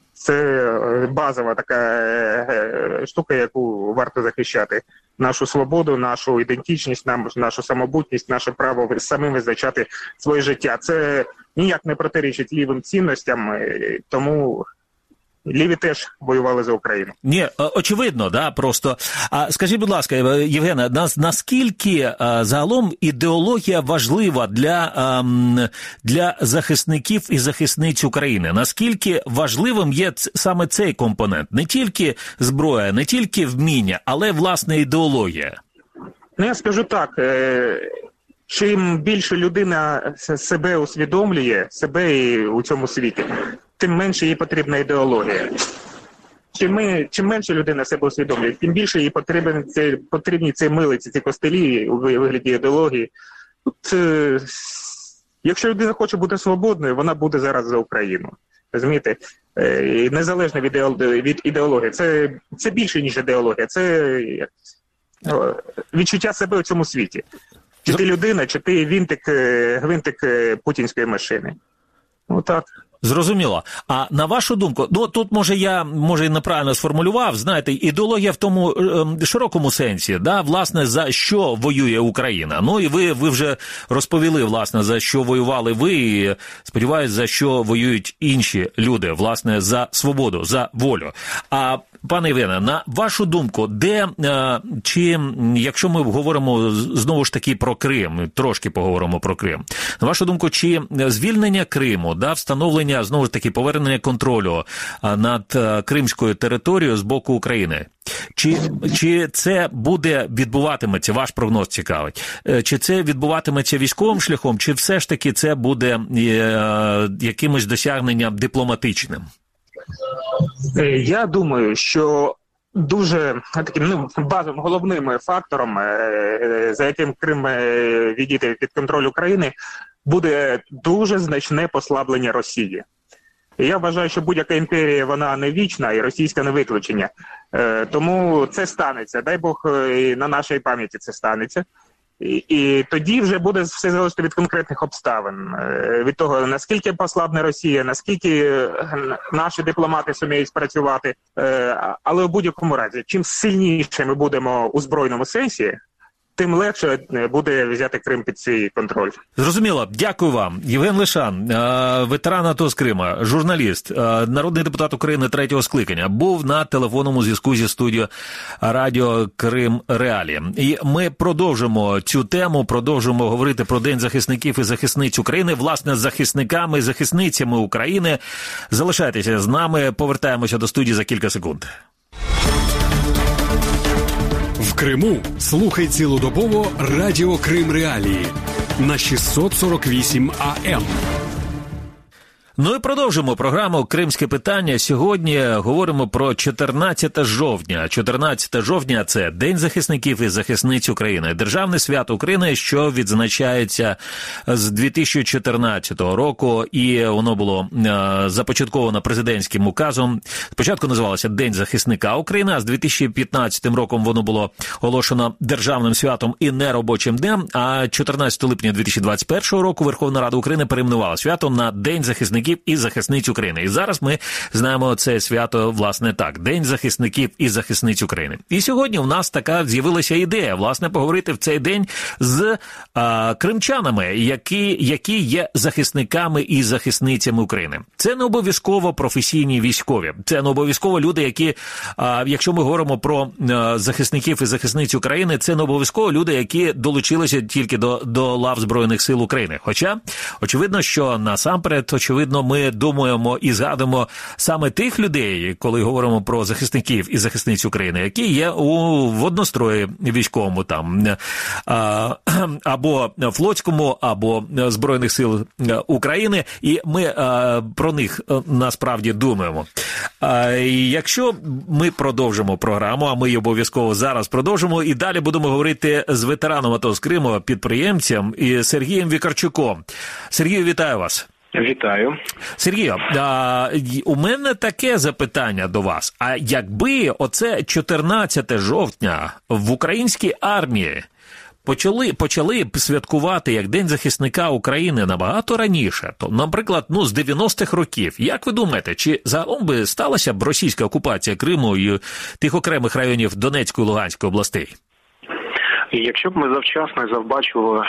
це базова така штука, яку варто захищати. Нашу свободу, нашу ідентичність, нашу самобутність, наше право самим визначати своє життя. Це ніяк не протирічить лівим цінностям, тому ліві теж воювали за Україну. Ні, очевидно, да, просто. А скажіть, будь ласка, Євгена, наскільки а, загалом ідеологія важлива для, а, для захисників і захисниць України? Наскільки важливим є саме цей компонент? Не тільки зброя, не тільки вміння, але, власне, ідеологія? Ну, я скажу так. Е- чим більше людина себе усвідомлює, себе і у цьому світі, тим менше їй потрібна ідеологія. Чим, ми, чим менше людина себе усвідомлює, тим більше їй потрібні ці, потрібні ці милиці, ці костелі у вигляді ідеології. Тут, е, якщо людина хоче бути свободною, вона буде зараз за Україну. Розумієте? Е, незалежно від, від ідеології. Це, це більше, ніж ідеологія. Це е, відчуття себе у цьому світі. Чи ти людина, чи ти винтик, гвинтик путінської машини. Ну так. Зрозуміло. А на вашу думку, ну тут, може, я, може, і неправильно сформулював, знаєте, ідеологія в тому е, широкому сенсі, да, власне, за що воює Україна. Ну, і ви, ви вже розповіли, власне, за що воювали ви, і, сподіваюсь, за що воюють інші люди, власне, за свободу, за волю. А, пане Євгене, на вашу думку, де, е, чи, якщо ми говоримо знову ж таки про Крим, трошки поговоримо про Крим, на вашу думку, чи звільнення Криму, да, встановлення, знову ж таки, повернення контролю над кримською територією з боку України. Чи, чи це буде відбуватиметься, ваш прогноз цікавить, чи це відбуватиметься військовим шляхом, чи все ж таки це буде е, якимось досягненням дипломатичним? Я думаю, що дуже таким, ну, базовим, головним фактором, за яким Крим відійде під контроль України, буде дуже значне послаблення Росії. І я вважаю, що будь-яка імперія, вона не вічна, і російська не виключення. Е, тому це станеться. Дай Бог, і на нашій пам'яті це станеться. І, і тоді вже буде все залежати від конкретних обставин. Е, від того, наскільки послабне Росія, наскільки наші дипломати суміють спрацювати. Е, але в будь-якому разі, чим сильніше ми будемо у збройному сенсі, тим легше буде взяти Крим під свій контроль. Зрозуміло. Дякую вам. Євген Лішан, ветеран АТО з Крима, журналіст, народний депутат України третього скликання, був на телефонному зв'язку зі студією радіо Крим Реалі. І ми продовжимо цю тему, продовжимо говорити про День захисників і захисниць України, власне, з захисниками і захисницями України. Залишайтеся з нами, повертаємося до студії за кілька секунд. В Криму слухай цілодобово радіо Крим Реалії на шістсот сорок вісім ей ем. Ну і продовжимо програму «Кримське питання». Сьогодні говоримо про чотирнадцяте жовтня. чотирнадцяте жовтня – це День захисників і захисниць України. Державне свято України, що відзначається з дві тисячі чотирнадцятого року. І воно було започатковано президентським указом. Спочатку називалося День захисника України, а з дві тисячі п'ятнадцятим роком воно було оголошено державним святом і неробочим днем. А чотирнадцятого липня дві тисячі двадцять першого року Верховна Рада України перейменувала свято на День захисників і захисниць України. І зараз ми знаємо це свято, власне, так. День захисників і захисниць України. І сьогодні у нас така з'явилася ідея, власне, поговорити в цей день з а, кримчанами, які, які є захисниками і захисницями України. Це не обов'язково професійні військові. Це не обов'язково люди, які, а, якщо ми говоримо про а, захисників і захисниць України, це не обов'язково люди, які долучилися тільки до, до лав Збройних сил України. Хоча, очевидно, що насамперед, очевидно, ми думаємо і згадуємо саме тих людей, коли говоримо про захисників і захисниць України, які є у в однострої військовому там, а, або флотському, або Збройних сил України, і ми а, про них насправді думаємо. А, і якщо ми продовжимо програму, а ми її обов'язково зараз продовжимо, і далі будемо говорити з ветераном АТО з Криму, підприємцем і Сергієм Вікарчуком. Сергію, вітаю вас. Вітаю. Сергію, а, у мене таке запитання до вас. А якби оце чотирнадцяте жовтня в українській армії почали, почали б святкувати як День захисника України набагато раніше, то, наприклад, ну, з дев'яностих років, як ви думаєте, чи загалом би сталася б російська окупація Криму і тих окремих районів Донецької і Луганської областей? І якщо б ми завчасно і завбачливо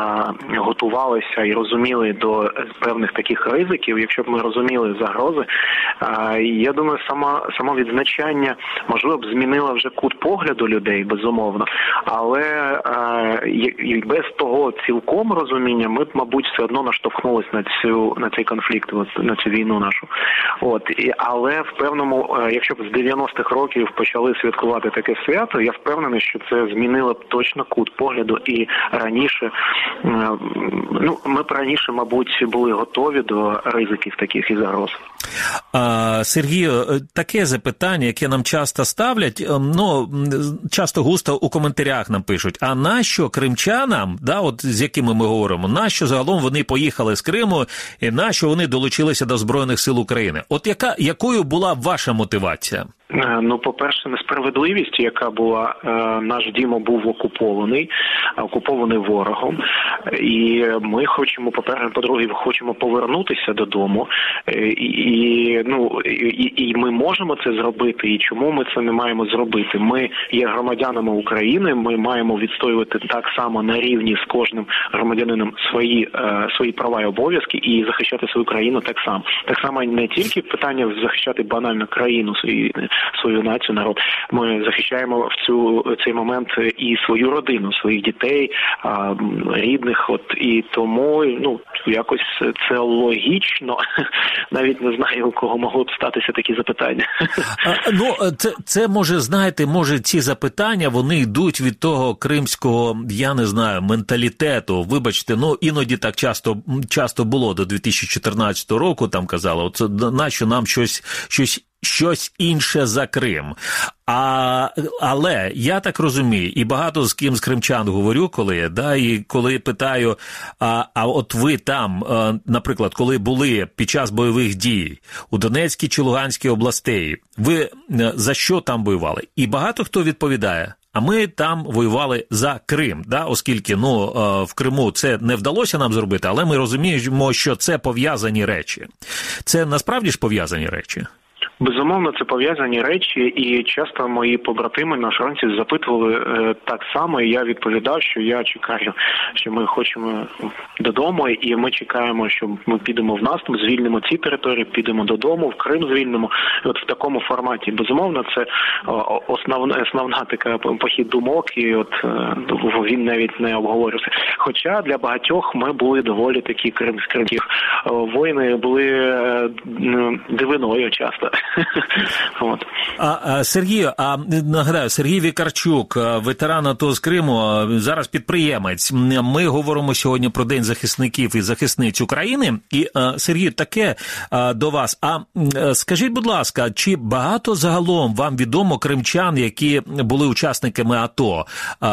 готувалися і розуміли до певних таких ризиків, якщо б ми розуміли загрози, а, я думаю, сама, само відзначання, можливо, б змінило вже кут погляду людей, безумовно, але а, і без того цілком розуміння ми б, мабуть, все одно наштовхнулися на цю на цей конфлікт, на цю війну нашу. От, і, але в певному, якщо б з дев'яностих років почали святкувати таке свято, я впевнений, що це змінило б точно кут погляду, і раніше, ну, ми б раніше, мабуть, були готові до ризиків таких і загроз. А, Сергію, таке запитання, яке нам часто ставлять, ну, часто густо у коментарях нам пишуть, а нащо кримчанам, да, от з якими ми говоримо, нащо загалом вони поїхали з Криму, і нащо вони долучилися до Збройних сил України? От яка, якою була ваша мотивація? Ну, по-перше, несправедливість, яка була, наш дім був окупований, окупований ворогом, і ми хочемо, по-перше, по-друге, хочемо повернутися додому, і, і, ну, і, і ми можемо це зробити, і чому ми це не маємо зробити? Ми є громадянами України, ми маємо відстоювати так само на рівні з кожним громадянином свої, свої права і обов'язки і захищати свою країну так само. Так само не тільки питання захищати банально країну, свої свою націю, народ. Ми захищаємо в цю цей момент і свою родину, своїх дітей, а, рідних. От і тому, ну, якось це логічно. Навіть не знаю, у кого могло б статися такі запитання. А, ну, це, це може, знаєте, може ці запитання, вони йдуть від того кримського, я не знаю, менталітету. Вибачте, ну, іноді так часто, часто було до дві тисячі чотирнадцятого року, там казали, от нащо нам щось, щось щось інше за Крим. А, але я так розумію, і багато з ким з кримчан говорю, коли, да, і коли питаю, а, а от ви там, а, наприклад, коли були під час бойових дій у Донецькій чи Луганській областей, ви за що там воювали? І багато хто відповідає, а ми там воювали за Крим, да, оскільки, ну, в Криму це не вдалося нам зробити, але ми розуміємо, що це пов'язані речі. Це насправді ж пов'язані речі? Безумовно, це пов'язані речі, і часто мої побратими на фронті запитували е, так само, і я відповідав, що я чекаю, що ми хочемо додому, і ми чекаємо, що ми підемо в наступ, звільнимо ці території, підемо додому, в Крим звільнимо. І от в такому форматі, безумовно, це основна, основна така похід думок, і от е, він навіть не обговорювався. Хоча для багатьох ми були доволі такі кримські воїни, були е, дивиною часто. От. А, а Сергію, а нагадаю, Сергій Вікарчук, ветеран АТО з Криму, зараз підприємець. Ми говоримо сьогодні про День захисників і захисниць України. І, Сергій, таке до вас. А скажіть, будь ласка, чи багато загалом вам відомо кримчан, які були учасниками АТО?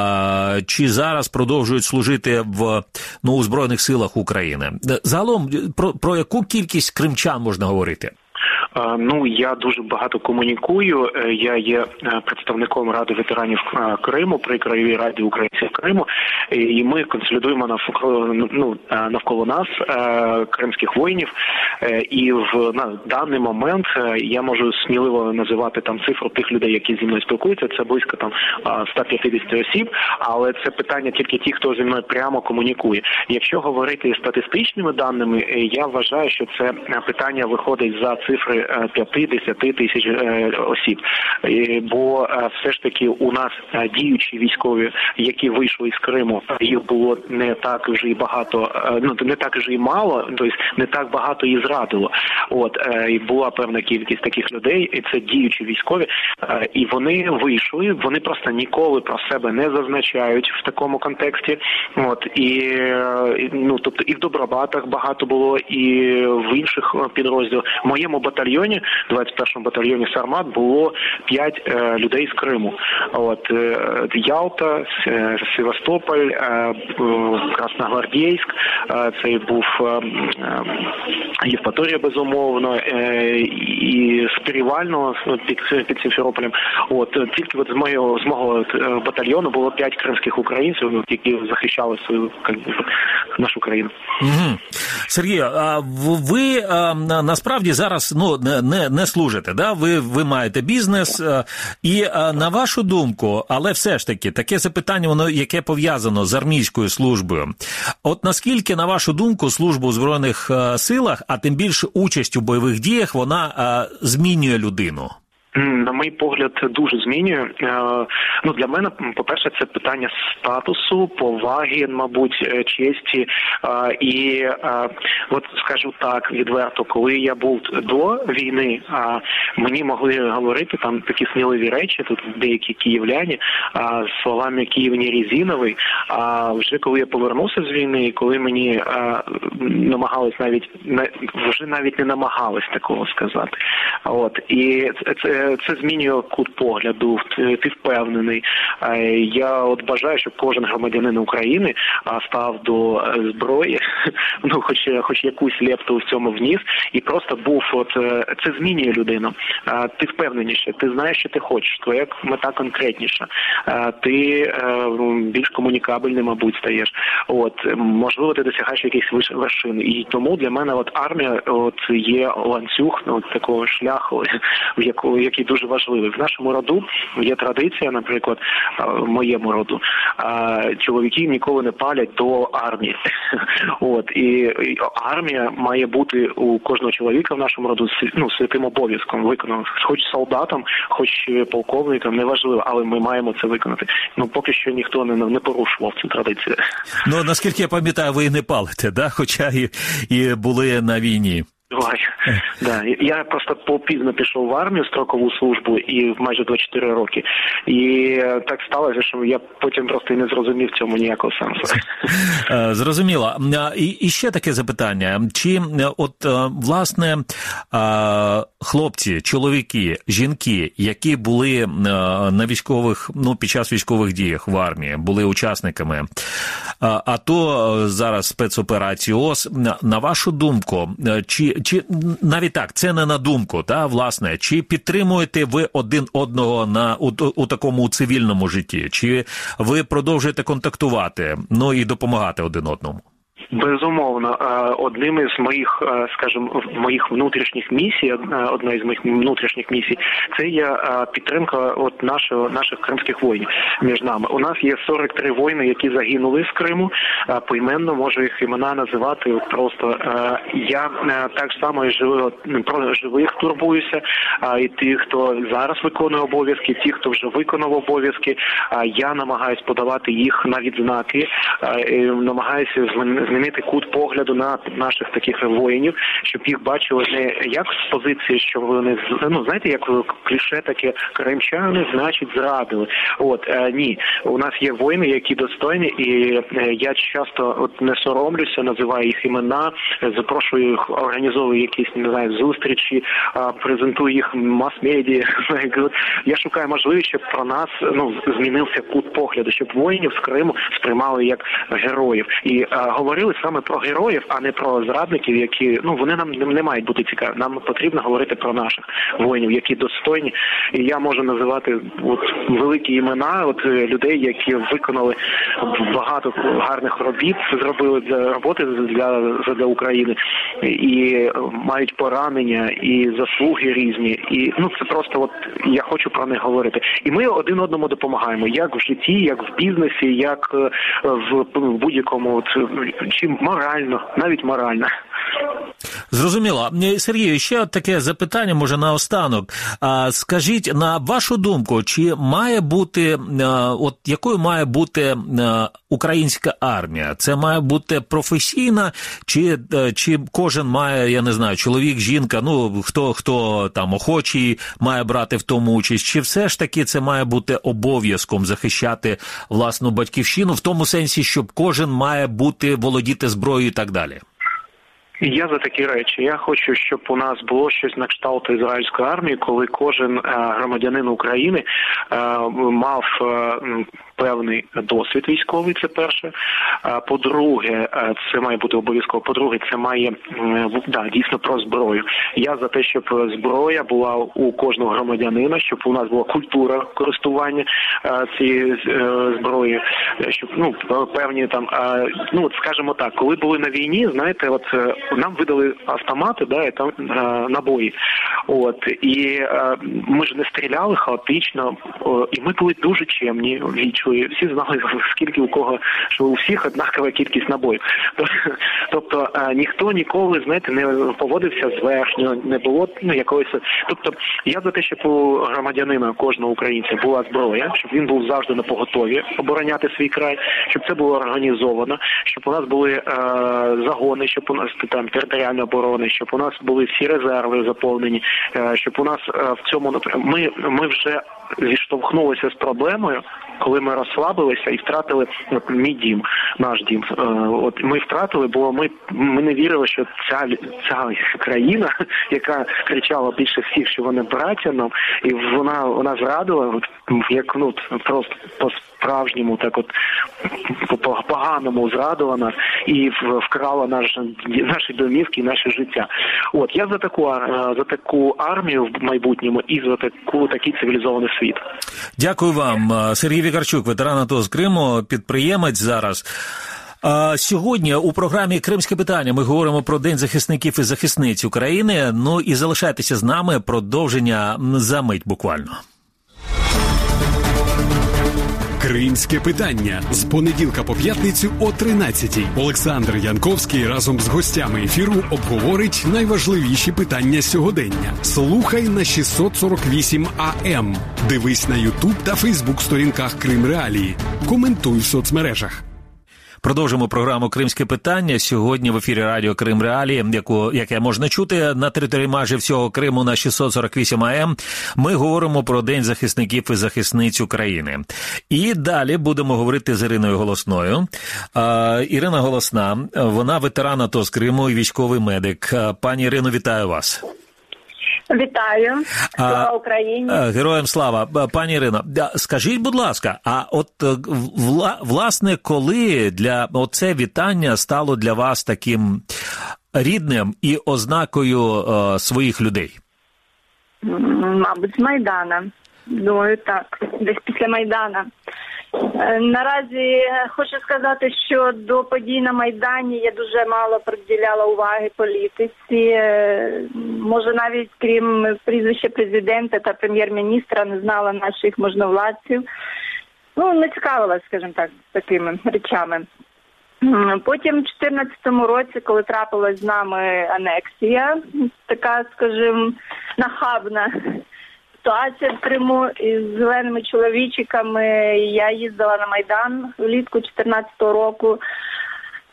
Чи зараз продовжують служити в ну, у Збройних силах України? Загалом, про, про яку кількість кримчан можна говорити? Ну, я дуже багато комунікую. Я є представником Ради ветеранів Криму при Краєвій раді українців Криму, і ми консолідуємо навколо, ну, навколо нас кримських воїнів. І в на даний момент я можу сміливо називати там цифру тих людей, які зі мною спілкуються. Це близько там сто п'ятдесят осіб, але це питання тільки ті, хто зі мною прямо комунікує. Якщо говорити статистичними даними, я вважаю, що це питання виходить за цифри п'ять-десять тисяч осіб. Бо все ж таки у нас діючі військові, які вийшли із Криму, їх було не так вже і багато, ну не так вже і мало, тобто не так багато і зрадило. От, і була певна кількість таких людей, і це діючі військові, і вони вийшли, вони просто ніколи про себе не зазначають в такому контексті. От, і, ну, тобто і в Добробатах багато було, і в інших підрозділах. В моєму батальйоні, двадцять першому батальйоні Сармат, було п'ять е, людей з Криму. От, е, Ялта, е, Севастополь, е, Красногвардійськ, е, це був е, Євпаторія, безумовно, е, і з Перевального під, під Сімферополем. От, тільки от з мого, з мого батальйону було п'ять кримських українців, які захищали свою, нашу країну. Угу. Сергій, а ви а, насправді зараз ну, не, не служите, да? ви, ви маєте бізнес, а, і а, на вашу думку, але все ж таки, таке запитання, воно яке пов'язано з армійською службою. От наскільки, на вашу думку, служба у Збройних а, силах, а тим більше участь у бойових діях, вона а, змінює людину? На мій погляд, дуже змінює. Ну, для мене, по-перше, це питання статусу, поваги, мабуть, честі. І, от скажу так, відверто, коли я був до війни, мені могли говорити там такі сміливі речі, тут деякі київляні, словами «Київ не резиновий». А вже коли я повернувся з війни, коли мені намагались навіть, вже навіть не намагались такого сказати. От. І це Це змінює кут погляду, ти впевнений. Я от бажаю, щоб кожен громадянин України став до зброї, ну, хоч, хоч якусь лепту в цьому вніс, і просто був, от, це змінює людину. Ти впевненіше, ти знаєш, що ти хочеш, твоя мета конкретніша, ти більш комунікабельний, мабуть, стаєш. От, можливо, ти досягаєш якихось вершин. І тому для мене от армія от, є ланцюг от, такого шляху, в якому який дуже важливий. В нашому роду є традиція, наприклад, в моєму роду, чоловіки ніколи не палять до армії. От, і, і армія має бути у кожного чоловіка в нашому роду, ну, святим обов'язком виконано. Хоч солдатам, хоч полковникам, неважливо, але ми маємо це виконати. Ну, поки що ніхто не, не порушував цю традицію. Ну, наскільки я пам'ятаю, ви і не палите, да? Хоча і, і були на війні. Да, я просто попізно пішов в армію, строкову службу, і майже двадцять чотири роки. І так сталося, що я потім просто і не зрозумів цьому ніякого сенсу. Зрозуміло. І, і ще таке запитання. Чи от, власне, хлопці, чоловіки, жінки, які були на військових, ну, під час військових діях в армії, були учасниками АТО, зараз спецоперації ООС, на вашу думку, чи Чи навіть так, це не на думку, та, власне, чи підтримуєте ви один одного на, у, у такому цивільному житті? Чи ви продовжуєте контактувати, ну і допомагати один одному? Безумовно, одним із моїх, скажімо, моїх внутрішніх місій, одна із моїх внутрішніх місій, це є підтримка от нашого, наших кримських воїнів між нами. У нас є сорок три воїни, які загинули з Криму, поіменно можу їх імена називати просто. Я так само і живих, про живих турбуюся, і тих, хто зараз виконує обов'язки, ті, хто вже виконав обов'язки, я намагаюся подавати їх на відзнаки, намагаюся з ними змінити кут погляду на наших таких воїнів, щоб їх бачили не як з позиції, що вони, ну, знаєте, як кліше таке, кримчани, значить, зрадили. От, е, ні. У нас є воїни, які достойні, і е, я часто от не соромлюся, називаю їх імена, запрошую їх, організовую якісь, не знаю, зустрічі, е, презентую їх мас-медіа. Я шукаю можливість, щоб про нас, ну, змінився кут погляду, щоб воїнів з Криму сприймали як героїв. І е, говорили саме про героїв, а не про зрадників, які, ну, вони нам не мають бути цікаві. Нам потрібно говорити про наших воїнів, які достойні. І я можу називати от великі імена от людей, які виконали багато гарних робіт, зробили для роботи для, для України, і мають поранення, і заслуги різні. І, ну, це просто от я хочу про них говорити. І ми один одному допомагаємо, як в житті, як в бізнесі, як в, в будь-якому, от, чи морально, навіть морально. Зрозуміло. Сергію, ще таке запитання, може, наостанок. А, скажіть, на вашу думку, чи має бути, от якою має бути українська армія? Це має бути професійна, чи, чи кожен має, я не знаю, чоловік, жінка, ну, хто, хто там охочий має брати в тому участь, чи все ж таки це має бути обов'язком захищати власну батьківщину, в тому сенсі, щоб кожен має бути, володіти зброєю і так далі? Я за такі речі. Я хочу, щоб у нас було щось на кшталт ізраїльської армії, коли кожен е, громадянин України е, мав е, певний досвід військовий, це перше. Е, по-друге, е, це має бути обов'язково. По-друге, це має, е, да, дійсно про зброю. Я за те, щоб зброя була у кожного громадянина, щоб у нас була культура користування е, цієї е, зброї, щоб, ну, певні там, е, ну, скажімо так, коли були на війні, знаєте, от нам видали автомати, да, і там е, набої. От, і е, ми ж не стріляли хаотично, о, і ми були дуже чемні, вічливі. Всі знали, скільки у кого, що у всіх однакова кількість набоїв. Тобто е, ніхто ніколи, знаєте, не поводився зверхньо, не було, ну, якогось. Тобто я за те, щоб у громадянина, кожного українця була зброя, щоб він був завжди на поготові обороняти свій край, щоб це було організовано, щоб у нас були е, загони, щоб у нас там територіальної оборони, щоб у нас були всі резерви заповнені, щоб у нас в цьому напрямку ми, ми вже зіштовхнулися з проблемою, коли ми розслабилися і втратили от, мій дім, наш дім. От ми втратили, бо ми, ми не вірили, що ця, ця країна, яка кричала більше всіх, що вони браття нам, і вона, вона зрадила, от, як, ну, просто по-справжньому, так от по-поганому зрадила нас і вкрала наш, наші домівки і наше життя. От, я за таку, за таку армію в майбутньому і за таку, такий цивілізований світ. Дякую вам. Сергій Вікарчук, ветеран АТО з Криму, підприємець зараз. Сьогодні у програмі «Кримське питання» ми говоримо про День захисників і захисниць України. Ну і залишайтеся з нами, продовження за мить буквально. Кримське питання з понеділка по п'ятницю о тринадцятій. Олександр Янковський разом з гостями ефіру обговорить найважливіші питання сьогодення. Слухай на шістсот сорок вісім А М. Дивись на Ютуб та Фейсбук сторінках Крим Реалії. Коментуй в соцмережах. Продовжимо програму «Кримське питання». Сьогодні в ефірі радіо Крим Реалії, яку, яке можна чути на території майже всього Криму на шістсот сорок вісім А М. Ми говоримо про День захисників і захисниць України. І далі будемо говорити з Іриною Голосною. А, Ірина Голосна, вона ветеран АТО з Криму і військовий медик. Пані Ірино, вітаю вас. Вітаю. Слава Україні. Героям слава. Пані Ірино, скажіть, будь ласка, а от власне, коли для оце вітання стало для вас таким рідним і ознакою е, своїх людей? Мабуть, з Майдана. Думаю, так. Десь після Майдана. Наразі хочу сказати, що до подій на Майдані я дуже мало приділяла уваги політиці. Може, навіть крім прізвища президента та прем'єр-міністра не знала наших можновладців. Ну, не цікавилась, скажімо так, такими речами. Потім в чотирнадцятому році, коли трапилась з нами анексія, така, скажімо, нахабна ситуація в Криму із зеленими чоловічиками, я їздила на Майдан влітку чотирнадцятого року.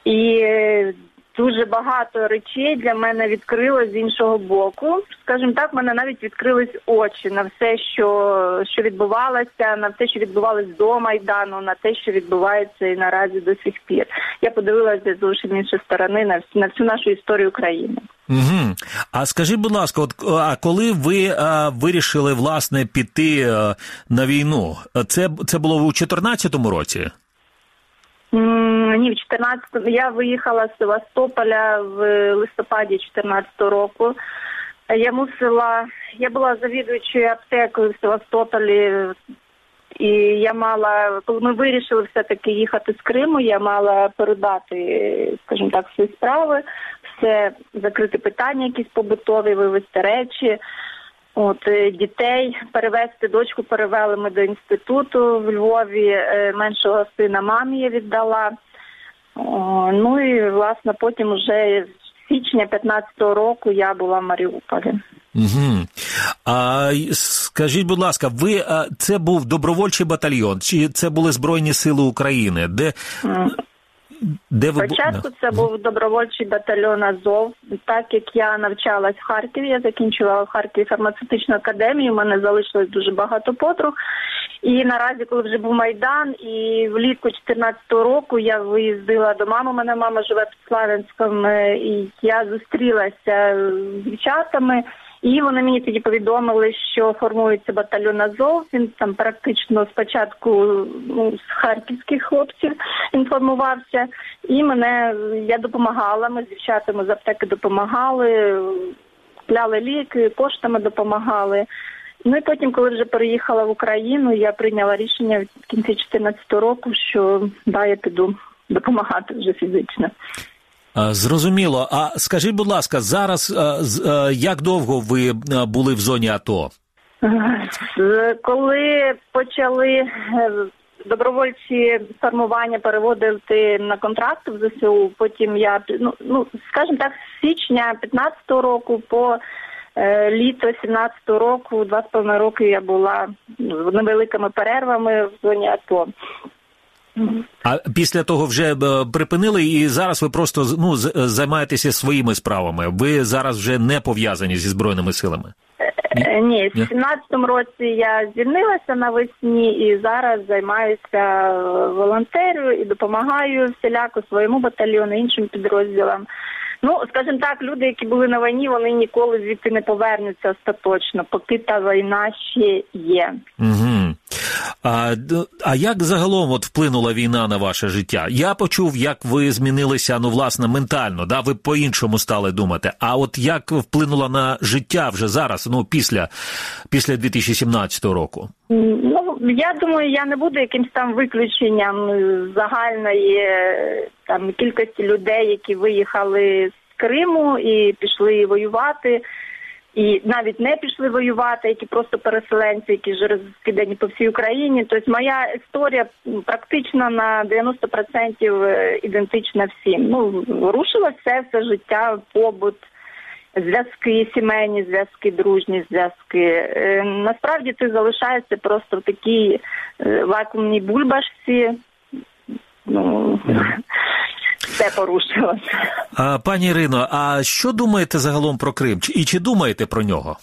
І дуже багато речей для мене відкрилось з іншого боку. Скажімо так, в мене навіть відкрились очі на все, що, що відбувалося, на все, що відбувалося до Майдану, на те, що відбувається і наразі до сих пір. Я подивилася з зовсім іншої сторони на, на всю нашу історію України. Угу. А скажіть, будь ласка, от, а коли ви а, вирішили, власне, піти а, на війну, це, це було у чотирнадцятому році? Ні, в чотирнадцятому я виїхала з Севастополя в листопаді чотирнадцятого року. Я мусила, я була завідувачою аптекою в Севастополі, і я мала, коли ми вирішили все-таки їхати з Криму, я мала передати, скажімо так, свої справи, все, закрити питання якісь побутові, вивезти речі. От, дітей перевезти, дочку перевели ми до інституту в Львові, меншого сина мамі я віддала. О, ну і, власне, потім вже з січня п'ятнадцятого року я була в Маріуполі. Угу. А скажіть, будь ласка, ви, це був добровольчий батальйон, чи це були Збройні Сили України? Де... Mm. Де ви... Спочатку це був добровольчий батальйон Азов. Так як я навчалась в Харкові, я закінчувала в Харкові фармацевтичну академію, у мене залишилось дуже багато подруг. І наразі, коли вже був Майдан, і влітку чотирнадцятого року я виїздила до мами, у мене мама живе в Славянському, і я зустрілася з дівчатами, і вони мені тоді повідомили, що формується батальйон Азов. Він там практично спочатку ну, з харківських хлопців інформувався. І мене, я допомагала, ми з дівчатами з аптеки допомагали, купляли ліки, коштами допомагали. Ну і потім, коли вже переїхала в Україну, я прийняла рішення в кінці чотирнадцятого року, що да, я піду допомагати вже фізично. Зрозуміло. А скажіть, будь ласка, зараз як довго ви були в зоні АТО? Коли почали добровольчі формування переводити на контракт в ЗСУ, потім я, ну, ну скажімо так, з січня п'ятнадцятого року по е, літо сімнадцятого року, два з половиною роки я була з невеликими перервами в зоні АТО. А після того вже припинили, і зараз ви просто ну, займаєтеся своїми справами? Ви зараз вже не пов'язані зі Збройними силами? Ні, Ні. в сімнадцятому році я звільнилася навесні і зараз займаюся волонтерою і допомагаю всіляко своєму батальйону, іншим підрозділам. Ну, скажімо так, люди, які були на війні, вони ніколи звідти не повернуться остаточно, поки та війна ще є. Угу. А, а як загалом от вплинула війна на ваше життя? Я почув, як ви змінилися, ну, власне, ментально, да? Ви по-іншому стали думати. А от як вплинула на життя вже зараз, ну, після, після дві тисячі сімнадцятого року? Ну, я думаю, я не буду якимось там виключенням загальної там кількості людей, які виїхали з Криму і пішли воювати. І навіть не пішли воювати, які просто переселенці, які вже розкидані по всій Україні. Тобто моя історія практично на дев'яносто відсотків ідентична всім. Ну, рушило все, все життя, побут, зв'язки, сімейні зв'язки, дружні зв'язки. Насправді ти залишаєшся просто в такій вакуумній бульбашці. Ну... Все порушилося. А, пані Ірино, а що думаєте загалом про Крим? І чи думаєте про нього?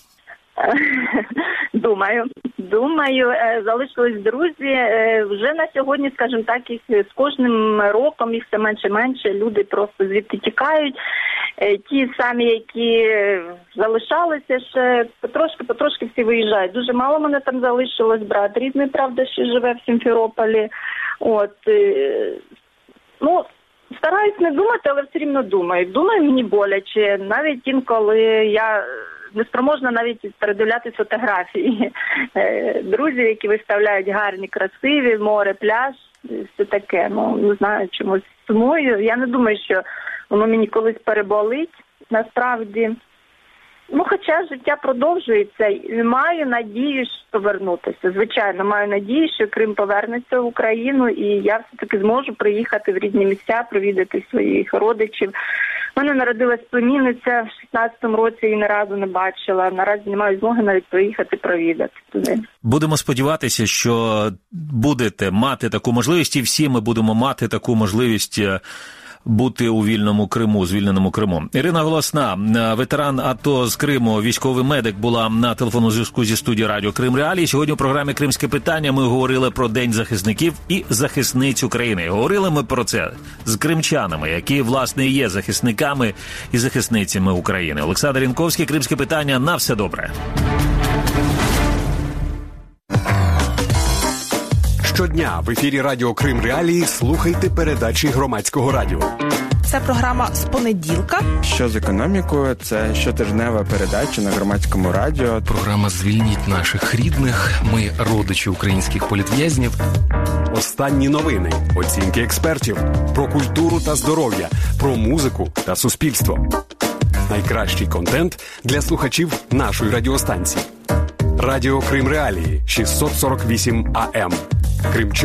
Думаю. Думаю, залишились друзі. Вже на сьогодні, скажімо так, їх з кожним роком їх все менше-менше, люди просто звідти тікають. Ті самі, які залишалися ще, потрошки-потрошки всі виїжджають. Дуже мало мене там залишилось, брат рідний, правда, ще живе в Сімферополі. От, ну, стараюсь не думати, але все рівно думаю. Думаю, мені боляче. Навіть інколи я неспроможна навіть передивлятися фотографії друзів, які виставляють гарні, красиві, море, пляж, все таке. Ну, не знаю, чомусь сумую. Я не думаю, що воно мені колись переболить, насправді. Ну, хоча життя продовжується, і маю надію, що повернутися. Звичайно, маю надію, що Крим повернеться в Україну, і я все-таки зможу приїхати в рідні місця, провідати своїх родичів. У мене народилась племінниця в шістнадцятому році, і ні разу не бачила. Наразі не маю змоги навіть приїхати провідати туди. Будемо сподіватися, що будете мати таку можливість, і всі ми будемо мати таку можливість бути у вільному Криму, звільненому Криму. Ірина Голосна, ветеран АТО з Криму, військовий медик, була на телефонному зв'язку зі студією Радіо Крим Реалії. Сьогодні у програмі «Кримське питання» ми говорили про День захисників і захисниць України. Говорили ми про це з кримчанами, які, власне, є захисниками і захисницями України. Олександр Янковський, «Кримське питання». На все добре. Щодня в ефірі Радіо Крим Реалії слухайте передачі Громадського радіо. Це програма «З понеділка». Що з економікою? Це щотижнева передача на Громадському радіо. Програма «Звільніть наших рідних». Ми родичі українських політв'язнів. Останні новини, оцінки експертів, про культуру та здоров'я, про музику та суспільство. Найкращий контент для слухачів нашої радіостанції. Радіо Крим Реалії, шістсот сорок вісім ей ем. Кримча.